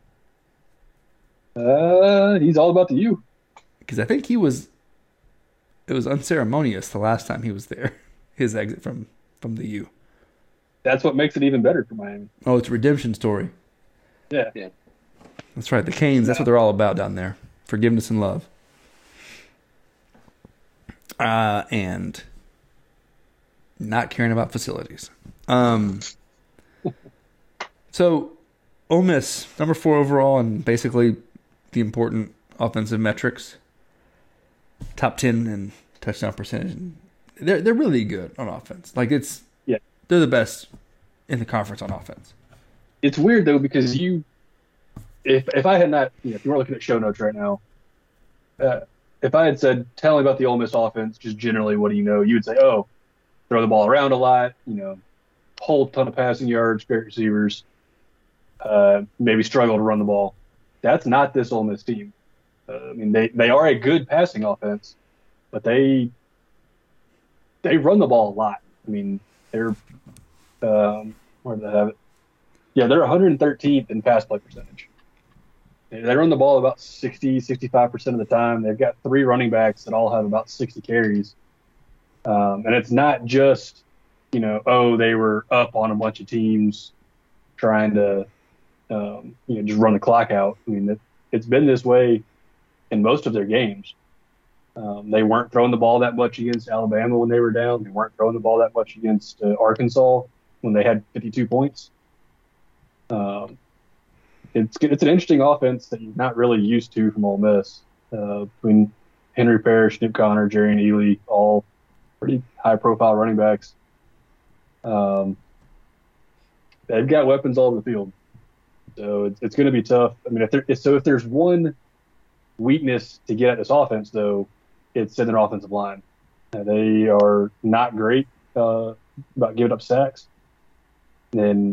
Uh, he's all about the U. Because I think he was. It was unceremonious the last time he was there. His exit from from the U. That's what makes it even better for Miami. Oh, it's a redemption story. Yeah. Yeah. That's right. The Canes, that's what they're all about down there. Forgiveness and love. Uh, and not caring about facilities. Um, so, Ole Miss, number four overall, and basically the important offensive metrics. Top ten in touchdown percentage. They're they're really good on offense. Like it's yeah, they're the best in the conference on offense. It's weird though because you, if if I had not, you know, if you weren't looking at show notes right now, uh, if I had said tell me about the Ole Miss offense, just generally what do you know, you would say, oh, throw the ball around a lot, you know, whole ton of passing yards, great receivers, uh, maybe struggle to run the ball. That's not this Ole Miss team. Uh, I mean, they, they are a good passing offense, but they they run the ball a lot. I mean, they're um, where do they have it? Yeah, they're one hundred thirteenth in pass play percentage. They, they run the ball about sixty, sixty-five percent of the time. They've got three running backs that all have about sixty carries. Um, and it's not just, you know, oh, they were up on a bunch of teams trying to, um, you know, just run the clock out. I mean, it, it's been this way in most of their games. Um, they weren't throwing the ball that much against Alabama when they were down. They weren't throwing the ball that much against uh, Arkansas when they had fifty-two points. Um, it's it's an interesting offense that you're not really used to from Ole Miss. Uh, between Henry Parrish, Snoop Connor, Jerry Neely, all pretty high-profile running backs. Um, they've got weapons all over the field, so it's it's going to be tough. I mean, if there so if there's one weakness to get at this offense, though, it's in their offensive line. Uh, they are not great uh, about giving up sacks. And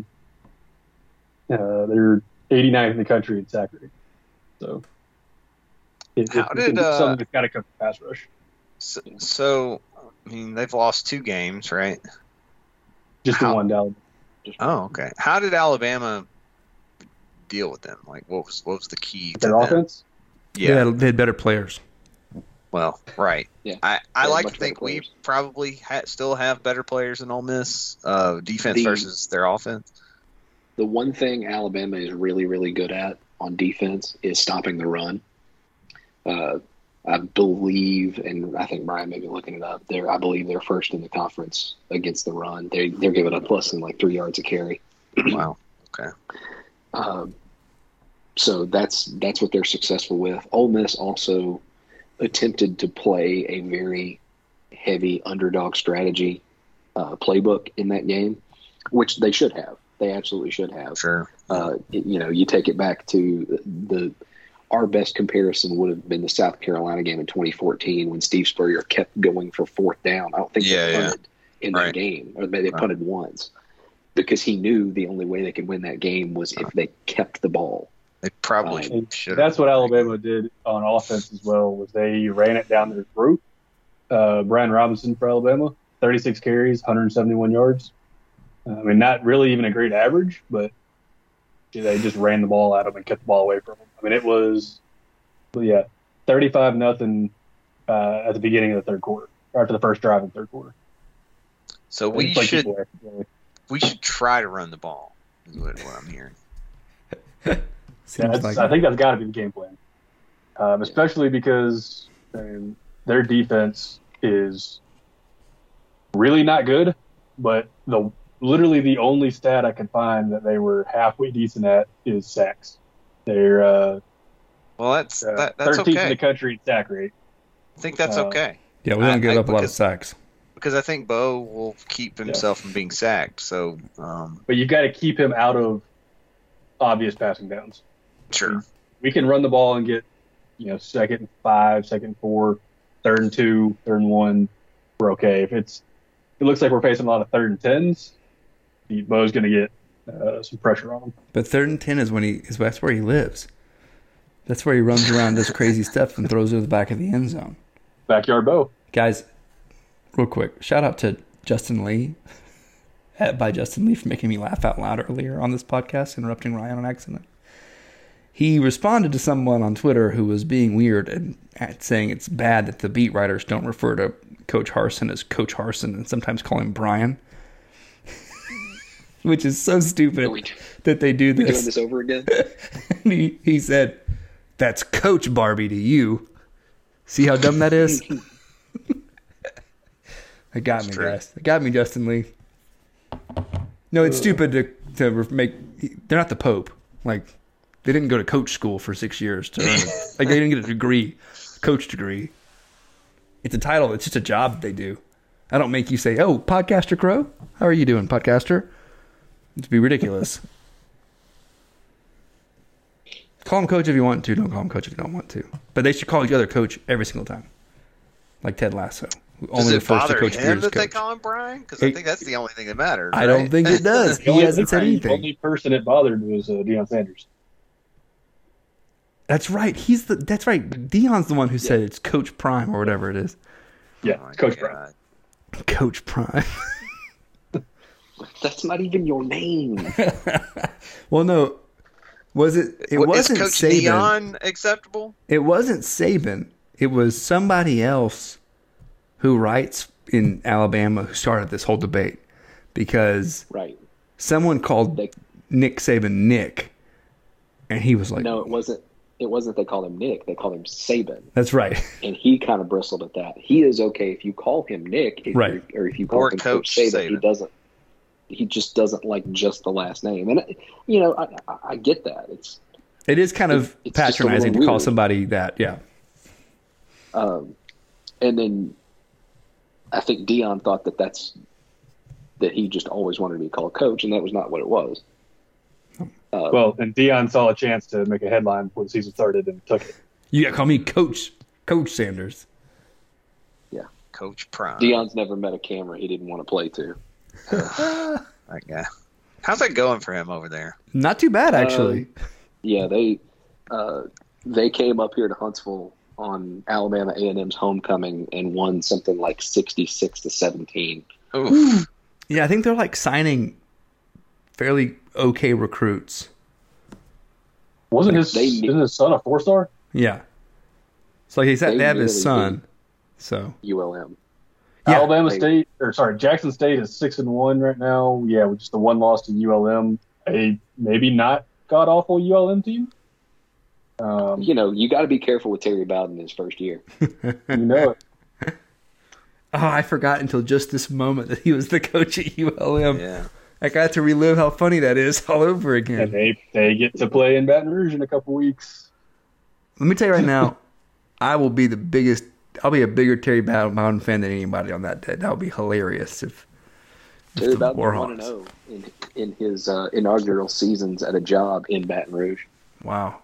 uh, they're eighty-ninth in the country in sack rate. So it, How it, did, it's uh, something that's got to come from pass rush. So, so, I mean, they've lost two games, right? Just How, the one down. Oh, okay. How did Alabama deal with them? Like, what was what was the key to Their them? offense? Yeah, they had, they had better players. Well, right. Yeah. I, I They had like much to better think we players. probably ha- still have better players than Ole Miss. Uh, defense The- versus their offense. The one thing Alabama is really, really good at on defense is stopping the run. Uh, I believe, and I think Brian may be looking it up. They're, I believe they're first in the conference against the run. They they're giving up less than like three yards a carry. Wow. Okay. Um, so that's that's what they're successful with. Ole Miss also attempted to play a very heavy underdog strategy uh, playbook in that game, which they should have. They absolutely should have. Sure. Uh, it- you know, you take it back to the our best comparison would have been the South Carolina game in twenty fourteen when Steve Spurrier kept going for fourth down. I don't think Yeah, they yeah. punted in Right. that game, or they, they Right. punted once because he knew the only way they could win that game was if they kept the ball. They probably And should. that's what Alabama did on offense as well, was they ran it down their throat. Uh, Brian Robinson for Alabama, thirty-six carries, one hundred seventy-one yards. Uh, I mean, not really even a great average, but they just ran the ball at him and kept the ball away from him. I mean, it was, well, yeah, thirty-five nothing uh, at the beginning of the third quarter, or after the first drive in the third quarter. So we It's like should people are- we should try to run the ball. Is what, what I'm hearing. Yeah, Seems like I think that's got to be the game plan, um, especially because I mean, their defense is really not good. But the literally the only stat I can find that they were halfway decent at is sacks. They're uh, well, that's uh, that, that's thirteenth okay. in the country in sack rate. I think that's Uh, okay. Yeah, we don't I- give I- up a lot of because- sacks. Because I think Bo will keep himself from being sacked. So, um, But you got to keep him out of obvious passing downs. sure. We can run the ball and get, you know, second and five, second and four, third and two, third and one. We're okay. If it's, it looks like we're facing a lot of third and tens, Bo's going to get uh, some pressure on him. But third and ten is when he is that's where he lives. That's where he runs around, does crazy stuff, and throws it to the back of the end zone. Backyard Bo. Guys, real quick, shout out to Justin Lee, at, by Justin Lee, for making me laugh out loud earlier on this podcast, interrupting Ryan on accident. He responded to someone on Twitter who was being weird and at saying it's bad that the beat writers don't refer to Coach Harsin as Coach Harsin and sometimes call him Brian, which is so stupid we, that they do we this. doing this over again? And he, he said, "That's Coach Barbie to you." See how dumb that is? It got That's me, true. guys. It got me, Justin Lee. No, it's stupid to to make. They're not the Pope. Like, they didn't go to coach school for six years to earn it. Like, they didn't get a degree, coach degree. It's a title. It's just a job that they do. I don't make you say, "Oh, Podcaster Crow, how are you doing, Podcaster?" It'd be ridiculous. Call him coach if you want to. Don't call him coach if you don't want to. But they should call each other coach every single time, like Ted Lasso. Who Does only it refers to bother Coach him Beard as that they coach. call him Brian? Because I It- think that's the only thing that matters. I don't right? think it does. The He only- hasn't said The anything. only person it bothered was uh, Deion Sanders. That's right. He's the. That's right. Dion's the one who said it's Coach Prime or whatever it is. Yeah, Oh my Coach God. Brown. Coach Prime. That's not even your name. Well, no. Was it? It What, wasn't is Coach Saban. Dion acceptable? It wasn't Saban. It was somebody else who writes in Alabama who started this whole debate because Right. someone called They, Nick Saban Nick, and he was like, no, it wasn't. It wasn't. They called him Nick. They called him Saban, "That's right." and he kind of bristled at that. He is okay if you call him Nick, if Right. you're- or if you call Or him Coach Coach Saban. He Saban. doesn't. He just doesn't like just the last name, and you know, I, I, I get that. It's It is kind of It's just a patronizing to little call weird. somebody that. Yeah. Um, and then I think Dion thought that that's that he just always wanted to be called coach, and that was not what it was. Uh, Well, and Deion saw a chance to make a headline before the season started and took it. You got to call me Coach Coach Sanders. yeah, Coach Prime. Dion's never met a camera he didn't want to play to. That guy. How's that going for him over there? Not too bad, actually. Um, yeah, they uh, they came up here to Huntsville on Alabama A and M's homecoming and won something like sixty-six to seventeen. Oof. Yeah, I think they're like signing fairly okay recruits. Wasn't his, They- isn't his son a four star? Yeah. So like he said, They they have his really son. So U L M. Yeah, Alabama they- State, or sorry, Jackson State is six and one right now. Yeah, with just the one loss to U L M, a maybe not god awful U L M team. Um, You know, you got to be careful with Terry Bowden in his first year. you know it. oh, I forgot until just this moment that he was the coach at U L M. Yeah. I got to relive how funny that is all over And again. they they get to play in Baton Rouge in a couple weeks. Let me tell you right now, I will be the biggest. I'll be a bigger Terry Bowden fan than anybody on that day. That would be hilarious if, if Terry the Bowden one Warhawks. and zero in in his uh, inaugural seasons at a job in Baton Rouge. Wow.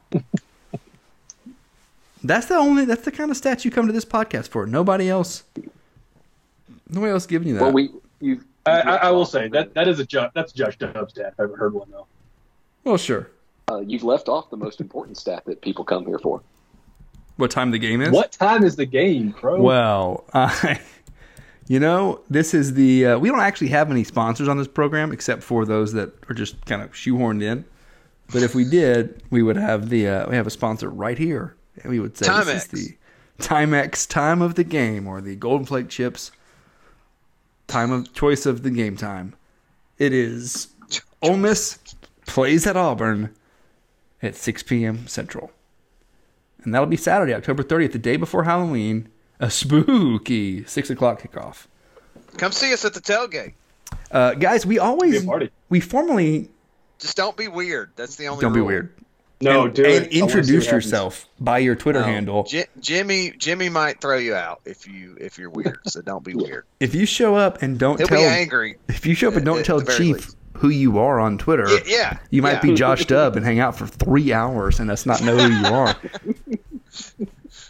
That's the only. That's the kind of stats you come to this podcast for. Nobody else. Nobody else giving you that. Well, we you. I, I, I will say that that is a ju- that's a Josh Dub stat. If I ever heard one though. well, sure. Uh, you've left off the most important stat that people come here for. What time the game is? What time is the game, Crow? Well, I, you know, this is the. Uh, we don't actually have any sponsors on this program except for those that are just kind of shoehorned in. But if we did, we would have the. Uh, we have a sponsor right here, and we would say Timex. this is the Timex time of the game, or the Golden Flake Chips time of choice of the game time. It is Ole Miss plays at Auburn, at six p.m. Central. And that'll be Saturday, October thirtieth, the day before Halloween, a spooky six o'clock kickoff. Come see us at the tailgate. Uh, guys, we always, we formally... Just don't be weird. That's the only Don't rule. be weird. No, and, do and it. introduce yourself by your Twitter No, handle. J- Jimmy Jimmy might throw you out if you if you're weird. So don't be weird. If you show up and don't He'll tell, be angry. If you show up and don't at tell the very Chief least. who you are on Twitter, Yeah, yeah, you might yeah. be Josh Dubb and hang out for three hours and us not know who you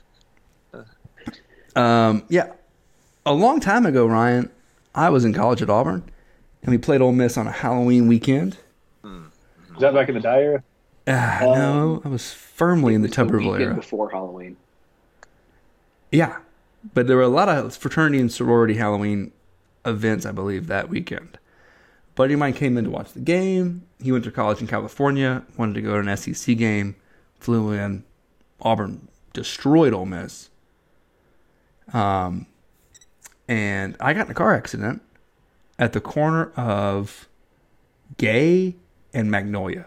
are. um, yeah, a long time ago, Ryan, I was in college at Auburn, and we played Ole Miss on a Halloween weekend. Is that back in the die era? Uh, no, I was firmly in the Tuberville era. Before Halloween. Yeah, but there were a lot of fraternity and sorority Halloween events, I believe, that weekend. A buddy of mine came in to watch the game. He went to college in California, wanted to go to an S E C game, flew in. Auburn destroyed Ole Miss. Um, and I got in a car accident at the corner of Gay and Magnolia.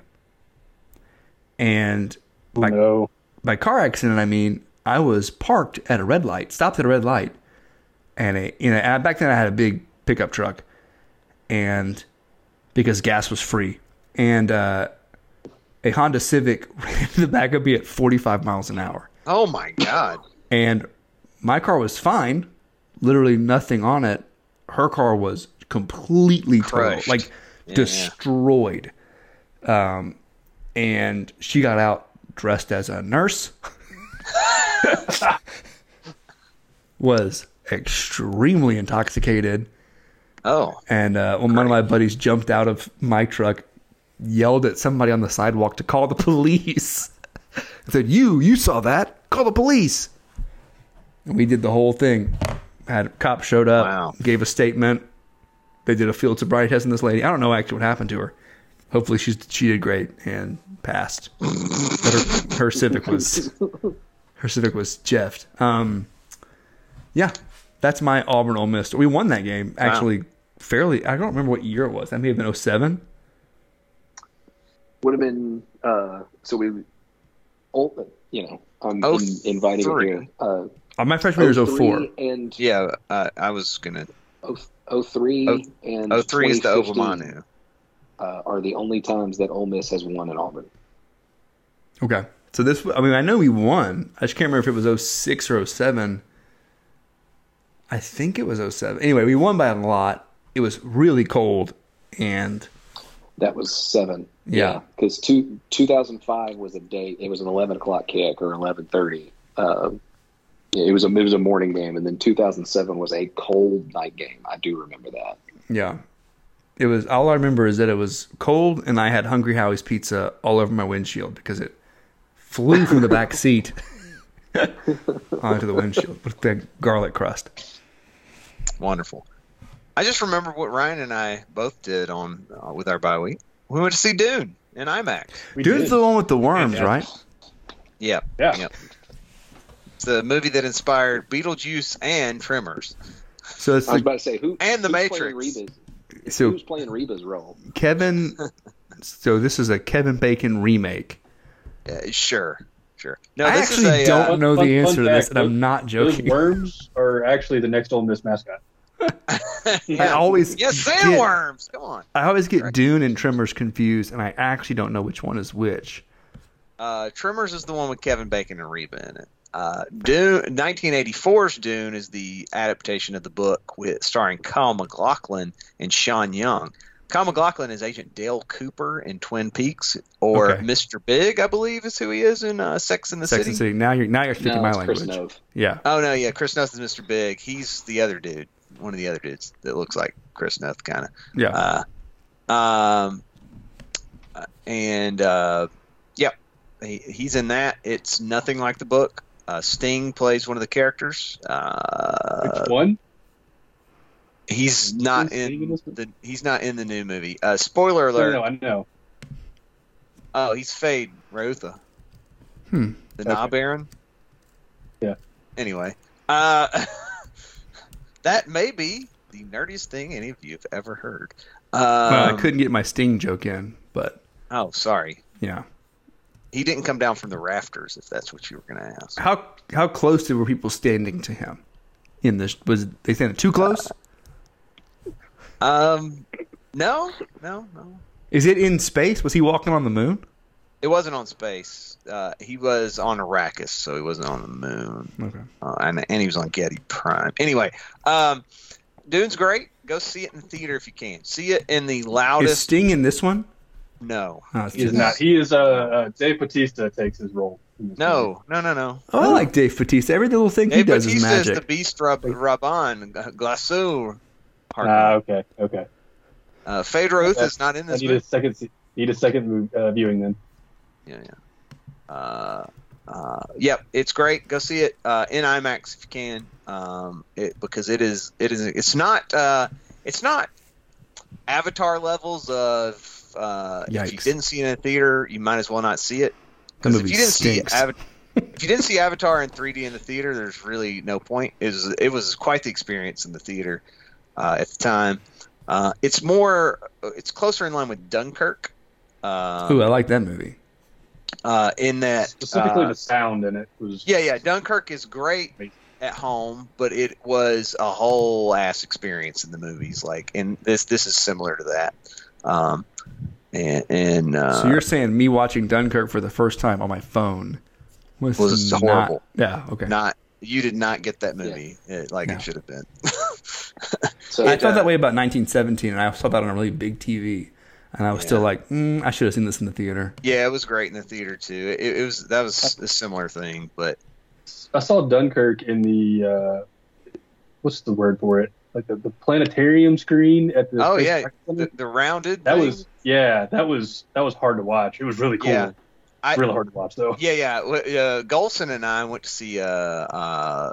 And by, no. by car accident, I mean I was parked at a red light, stopped at a red light, and a you know back then I had a big pickup truck, and because gas was free, and uh, a Honda Civic ran into the back of me at forty-five miles an hour. Oh my God! And my car was fine, literally nothing on it. Her car was completely total, Crushed. like Yeah, destroyed. Um, and she got out dressed as a nurse. Was extremely intoxicated. Oh. And uh, when one of my buddies jumped out of my truck, yelled at somebody on the sidewalk to call the police. Said, you, you saw that. Call the police. And we did the whole thing. Had a cop showed up, Wow. gave a statement. They did a field sobriety test on this lady. I don't know actually what happened to her. Hopefully she's she did great and passed. But her, her Civic was her Civic was jeffed. Um, yeah, that's my Auburn Ole Miss. We won that game actually Wow. fairly. I don't remember what year it was. That may have been oh seven. Would have been uh, so we, old, you know, I'm Oh, in, inviting three. here. Uh, Uh, my freshman year was oh four. and Yeah, uh, I was gonna. oh three Oh- and oh three is the twenty fifteen, Ovamanu. Uh, are the only times that Ole Miss has won at Auburn. Okay. So this, I mean, I know we won. I just can't remember if it was oh six or oh seven. I think it was oh seven. Anyway, we won by a lot. It was really cold. And That was seven. Yeah. Because two, two thousand five was a day. It was an eleven o'clock kick or eleven thirty. Um, it was a it was a morning game, and then two thousand seven was a cold night game. I do remember that. yeah, it was, all I remember is that it was cold and I had Hungry Howie's pizza all over my windshield because it flew from the back seat onto the windshield with the garlic crust. Wonderful. I just remember what Ryan and I both did on uh, with our bye week. We went to see Dune in IMAX. We Dude's did. the one with the worms, Yeah. right? Yep. Yeah. Yep. It's the movie that inspired Beetlejuice and Tremors. So it's I was like about to say who And The who's Matrix. Playing Reba's, So- who's playing Reba's role? Kevin. So this is a Kevin Bacon remake. Uh, sure. Sure. No, I this actually is a. don't uh, Fun- know fun- the answer fun to this, fact, and I'm those- not Those joking. worms are actually the next Ole Miss mascot. I always Yeah, get- sandworms. Come on. I always get Correct. Dune and Tremors confused, and I actually don't know which one is which. Uh, Tremors is the one with Kevin Bacon and Reba in it. Uh, Dune, nineteen eighty-four's Dune is the adaptation of the book with starring Kyle MacLachlan and Sean Young. Kyle MacLachlan is Agent Dale Cooper in Twin Peaks, or Okay. Mister Big, I believe, is who he is in uh, Sex and the Sex City. and City. Now you're now you're speaking No, my it's Chris language. Nove. Yeah. Oh no, yeah, Chris Noth is Mister Big. He's the other dude, one of the other dudes that looks like Chris Noth, kind of. Yeah. Uh, um, uh, and uh, yep, he, he's in that. It's nothing like the book. Uh, Sting plays one of the characters. Uh, Which one? he's not Who's Sting in in this one? the. He's not in the new movie. Uh, spoiler No, alert. no, I know. Oh, he's Fade Rotha, Hmm. the Okay. Knob Baron. Yeah. Anyway, uh, that may be the nerdiest thing any of you have ever heard. Um, Well, I couldn't get my Sting joke in, but Oh, sorry. yeah. He didn't come down from the rafters, if that's what you were going to ask. How how close were people standing to him? In this, was they standing too close? Um, no, no, no. Is it in space? Was he walking on the moon? It wasn't on space. Uh, he was on Arrakis, so he wasn't on the moon. Okay. Uh, and and he was on Getty Prime. Anyway, um, Dune's great. Go see it in the theater if you can. See it in the loudest. Is Sting in this one? No, oh, he is not. He is. Uh, uh, Dave Bautista takes his role. No, no, no, no. Oh, I like Dave Bautista. Every little thing Dave he does Bautista is magic. is the Beast Rub Raban Glassou. Ah, okay, okay. Uh, Phaedra Ruth is not in this. I need movie. a second. Need a second uh, viewing then. Yeah, yeah. Uh, uh, yep, it's great. Go see it uh, in IMAX if you can, um, it, because it is. It is. It's not. Uh, it's not Avatar levels of. Uh, if you didn't see it in a theater, you might as well not see it. Because if you didn't stinks. see Avatar, if you didn't see Avatar in three D in the theater, there's really no point. It was. It was quite the experience in the theater uh, at the time. Uh, it's more. It's closer in line with Dunkirk. Um, Ooh, I like that movie. Uh, in that specifically uh, the sound in it was. Yeah, yeah. Dunkirk is great at home, but it was a whole ass experience in the movies. Like, and this this is similar to that. Um, and and uh, so you're saying me watching Dunkirk for the first time on my phone was, was not, horrible? Yeah, okay. Not you did not get that movie yeah. it, like no. it should have been. So I felt uh, that way about nineteen seventeen, and I saw that on a really big T V, and I was yeah. still like, mm, I should have seen this in the theater. Yeah, it was great in the theater too. It, it was that was a similar thing, but I saw Dunkirk in the uh, what's the word for it? Like the, the planetarium screen at the oh yeah the, the rounded that thing? was yeah that was that was hard to watch. It was really cool. Yeah. I, really hard to watch though. Yeah, yeah. Uh, Golson and I went to see uh, uh,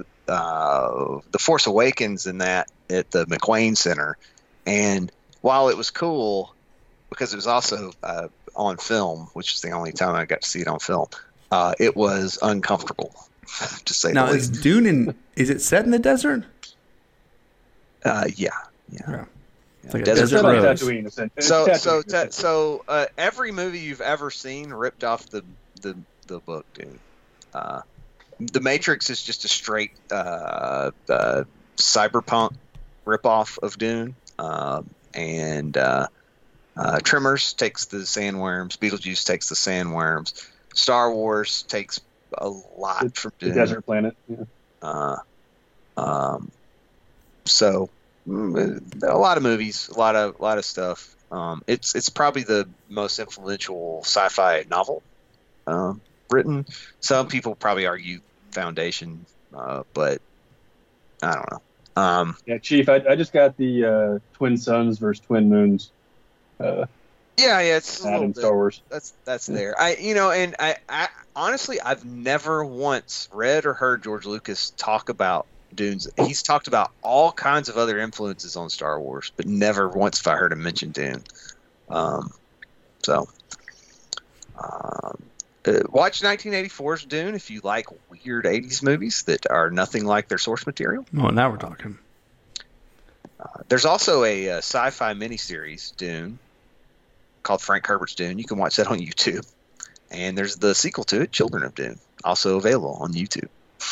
uh, The Force Awakens in that at the McQueen Center, and while it was cool because it was also uh, on film, which is the only time I got to see it on film, uh, it was uncomfortable to say now, the is least. Dune in? Is it set in the desert? Uh, yeah, yeah. yeah. It's like a desert like road. Tatooine, So, Tatooine, so, ta- so uh, every movie you've ever seen ripped off the the, the book, dude. Uh, the Matrix is just a straight uh, uh, cyberpunk ripoff of Dune, um, and uh, uh, Tremors takes the sandworms. Beetlejuice takes the sandworms. Star Wars takes a lot the, from Dune. The desert planet. Yeah. Uh, um, so. A lot of movies, a lot of a lot of stuff. Um, it's it's probably the most influential sci-fi novel um, written. Some people probably argue Foundation, uh, but I don't know. Um, yeah, Chief, I, I just got the uh, Twin Suns versus Twin Moons. Uh, yeah, yeah, it's a little bit, Star Wars. That's that's there. I you know, and I, I honestly I've never once read or heard George Lucas talk about Dune's. He's talked about all kinds of other influences on Star Wars, but never once have I heard him mention Dune. Um, so, um, uh, watch nineteen eighty-four's Dune if you like weird eighties movies that are nothing like their source material. Oh, now we're talking. Uh, there's also a, a sci-fi miniseries, Dune, called Frank Herbert's Dune. You can watch that on YouTube. And there's the sequel to it, Children of Dune, also available on YouTube.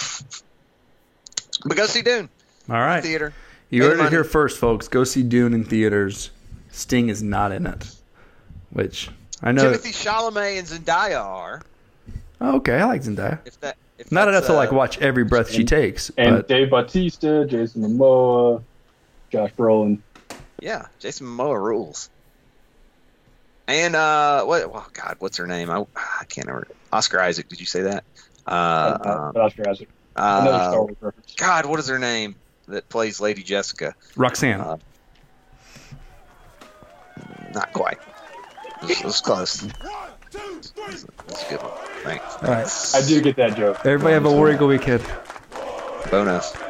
But go see Dune. All right. Theater. You heard it here first, folks. Go see Dune in theaters. Sting is not in it. Which, I know. Timothy Chalamet and Zendaya are. Oh, okay, I like Zendaya. If that, if not enough uh, to like watch every breath and, she takes. And but. Dave Bautista, Jason Momoa, Josh Brolin. Yeah, Jason Momoa rules. And, uh, what, oh, God, what's her name? I, I can't remember. Oscar Isaac, did you say that? Uh, uh, Oscar Isaac. Uh, Another Star Wars reference. God, what is her name that plays Lady Jessica? Roxanne. Uh, not quite. It was close. That's a good one. Thanks. All right. I do get that joke. Everybody have a War Eagle weekend. Bonus.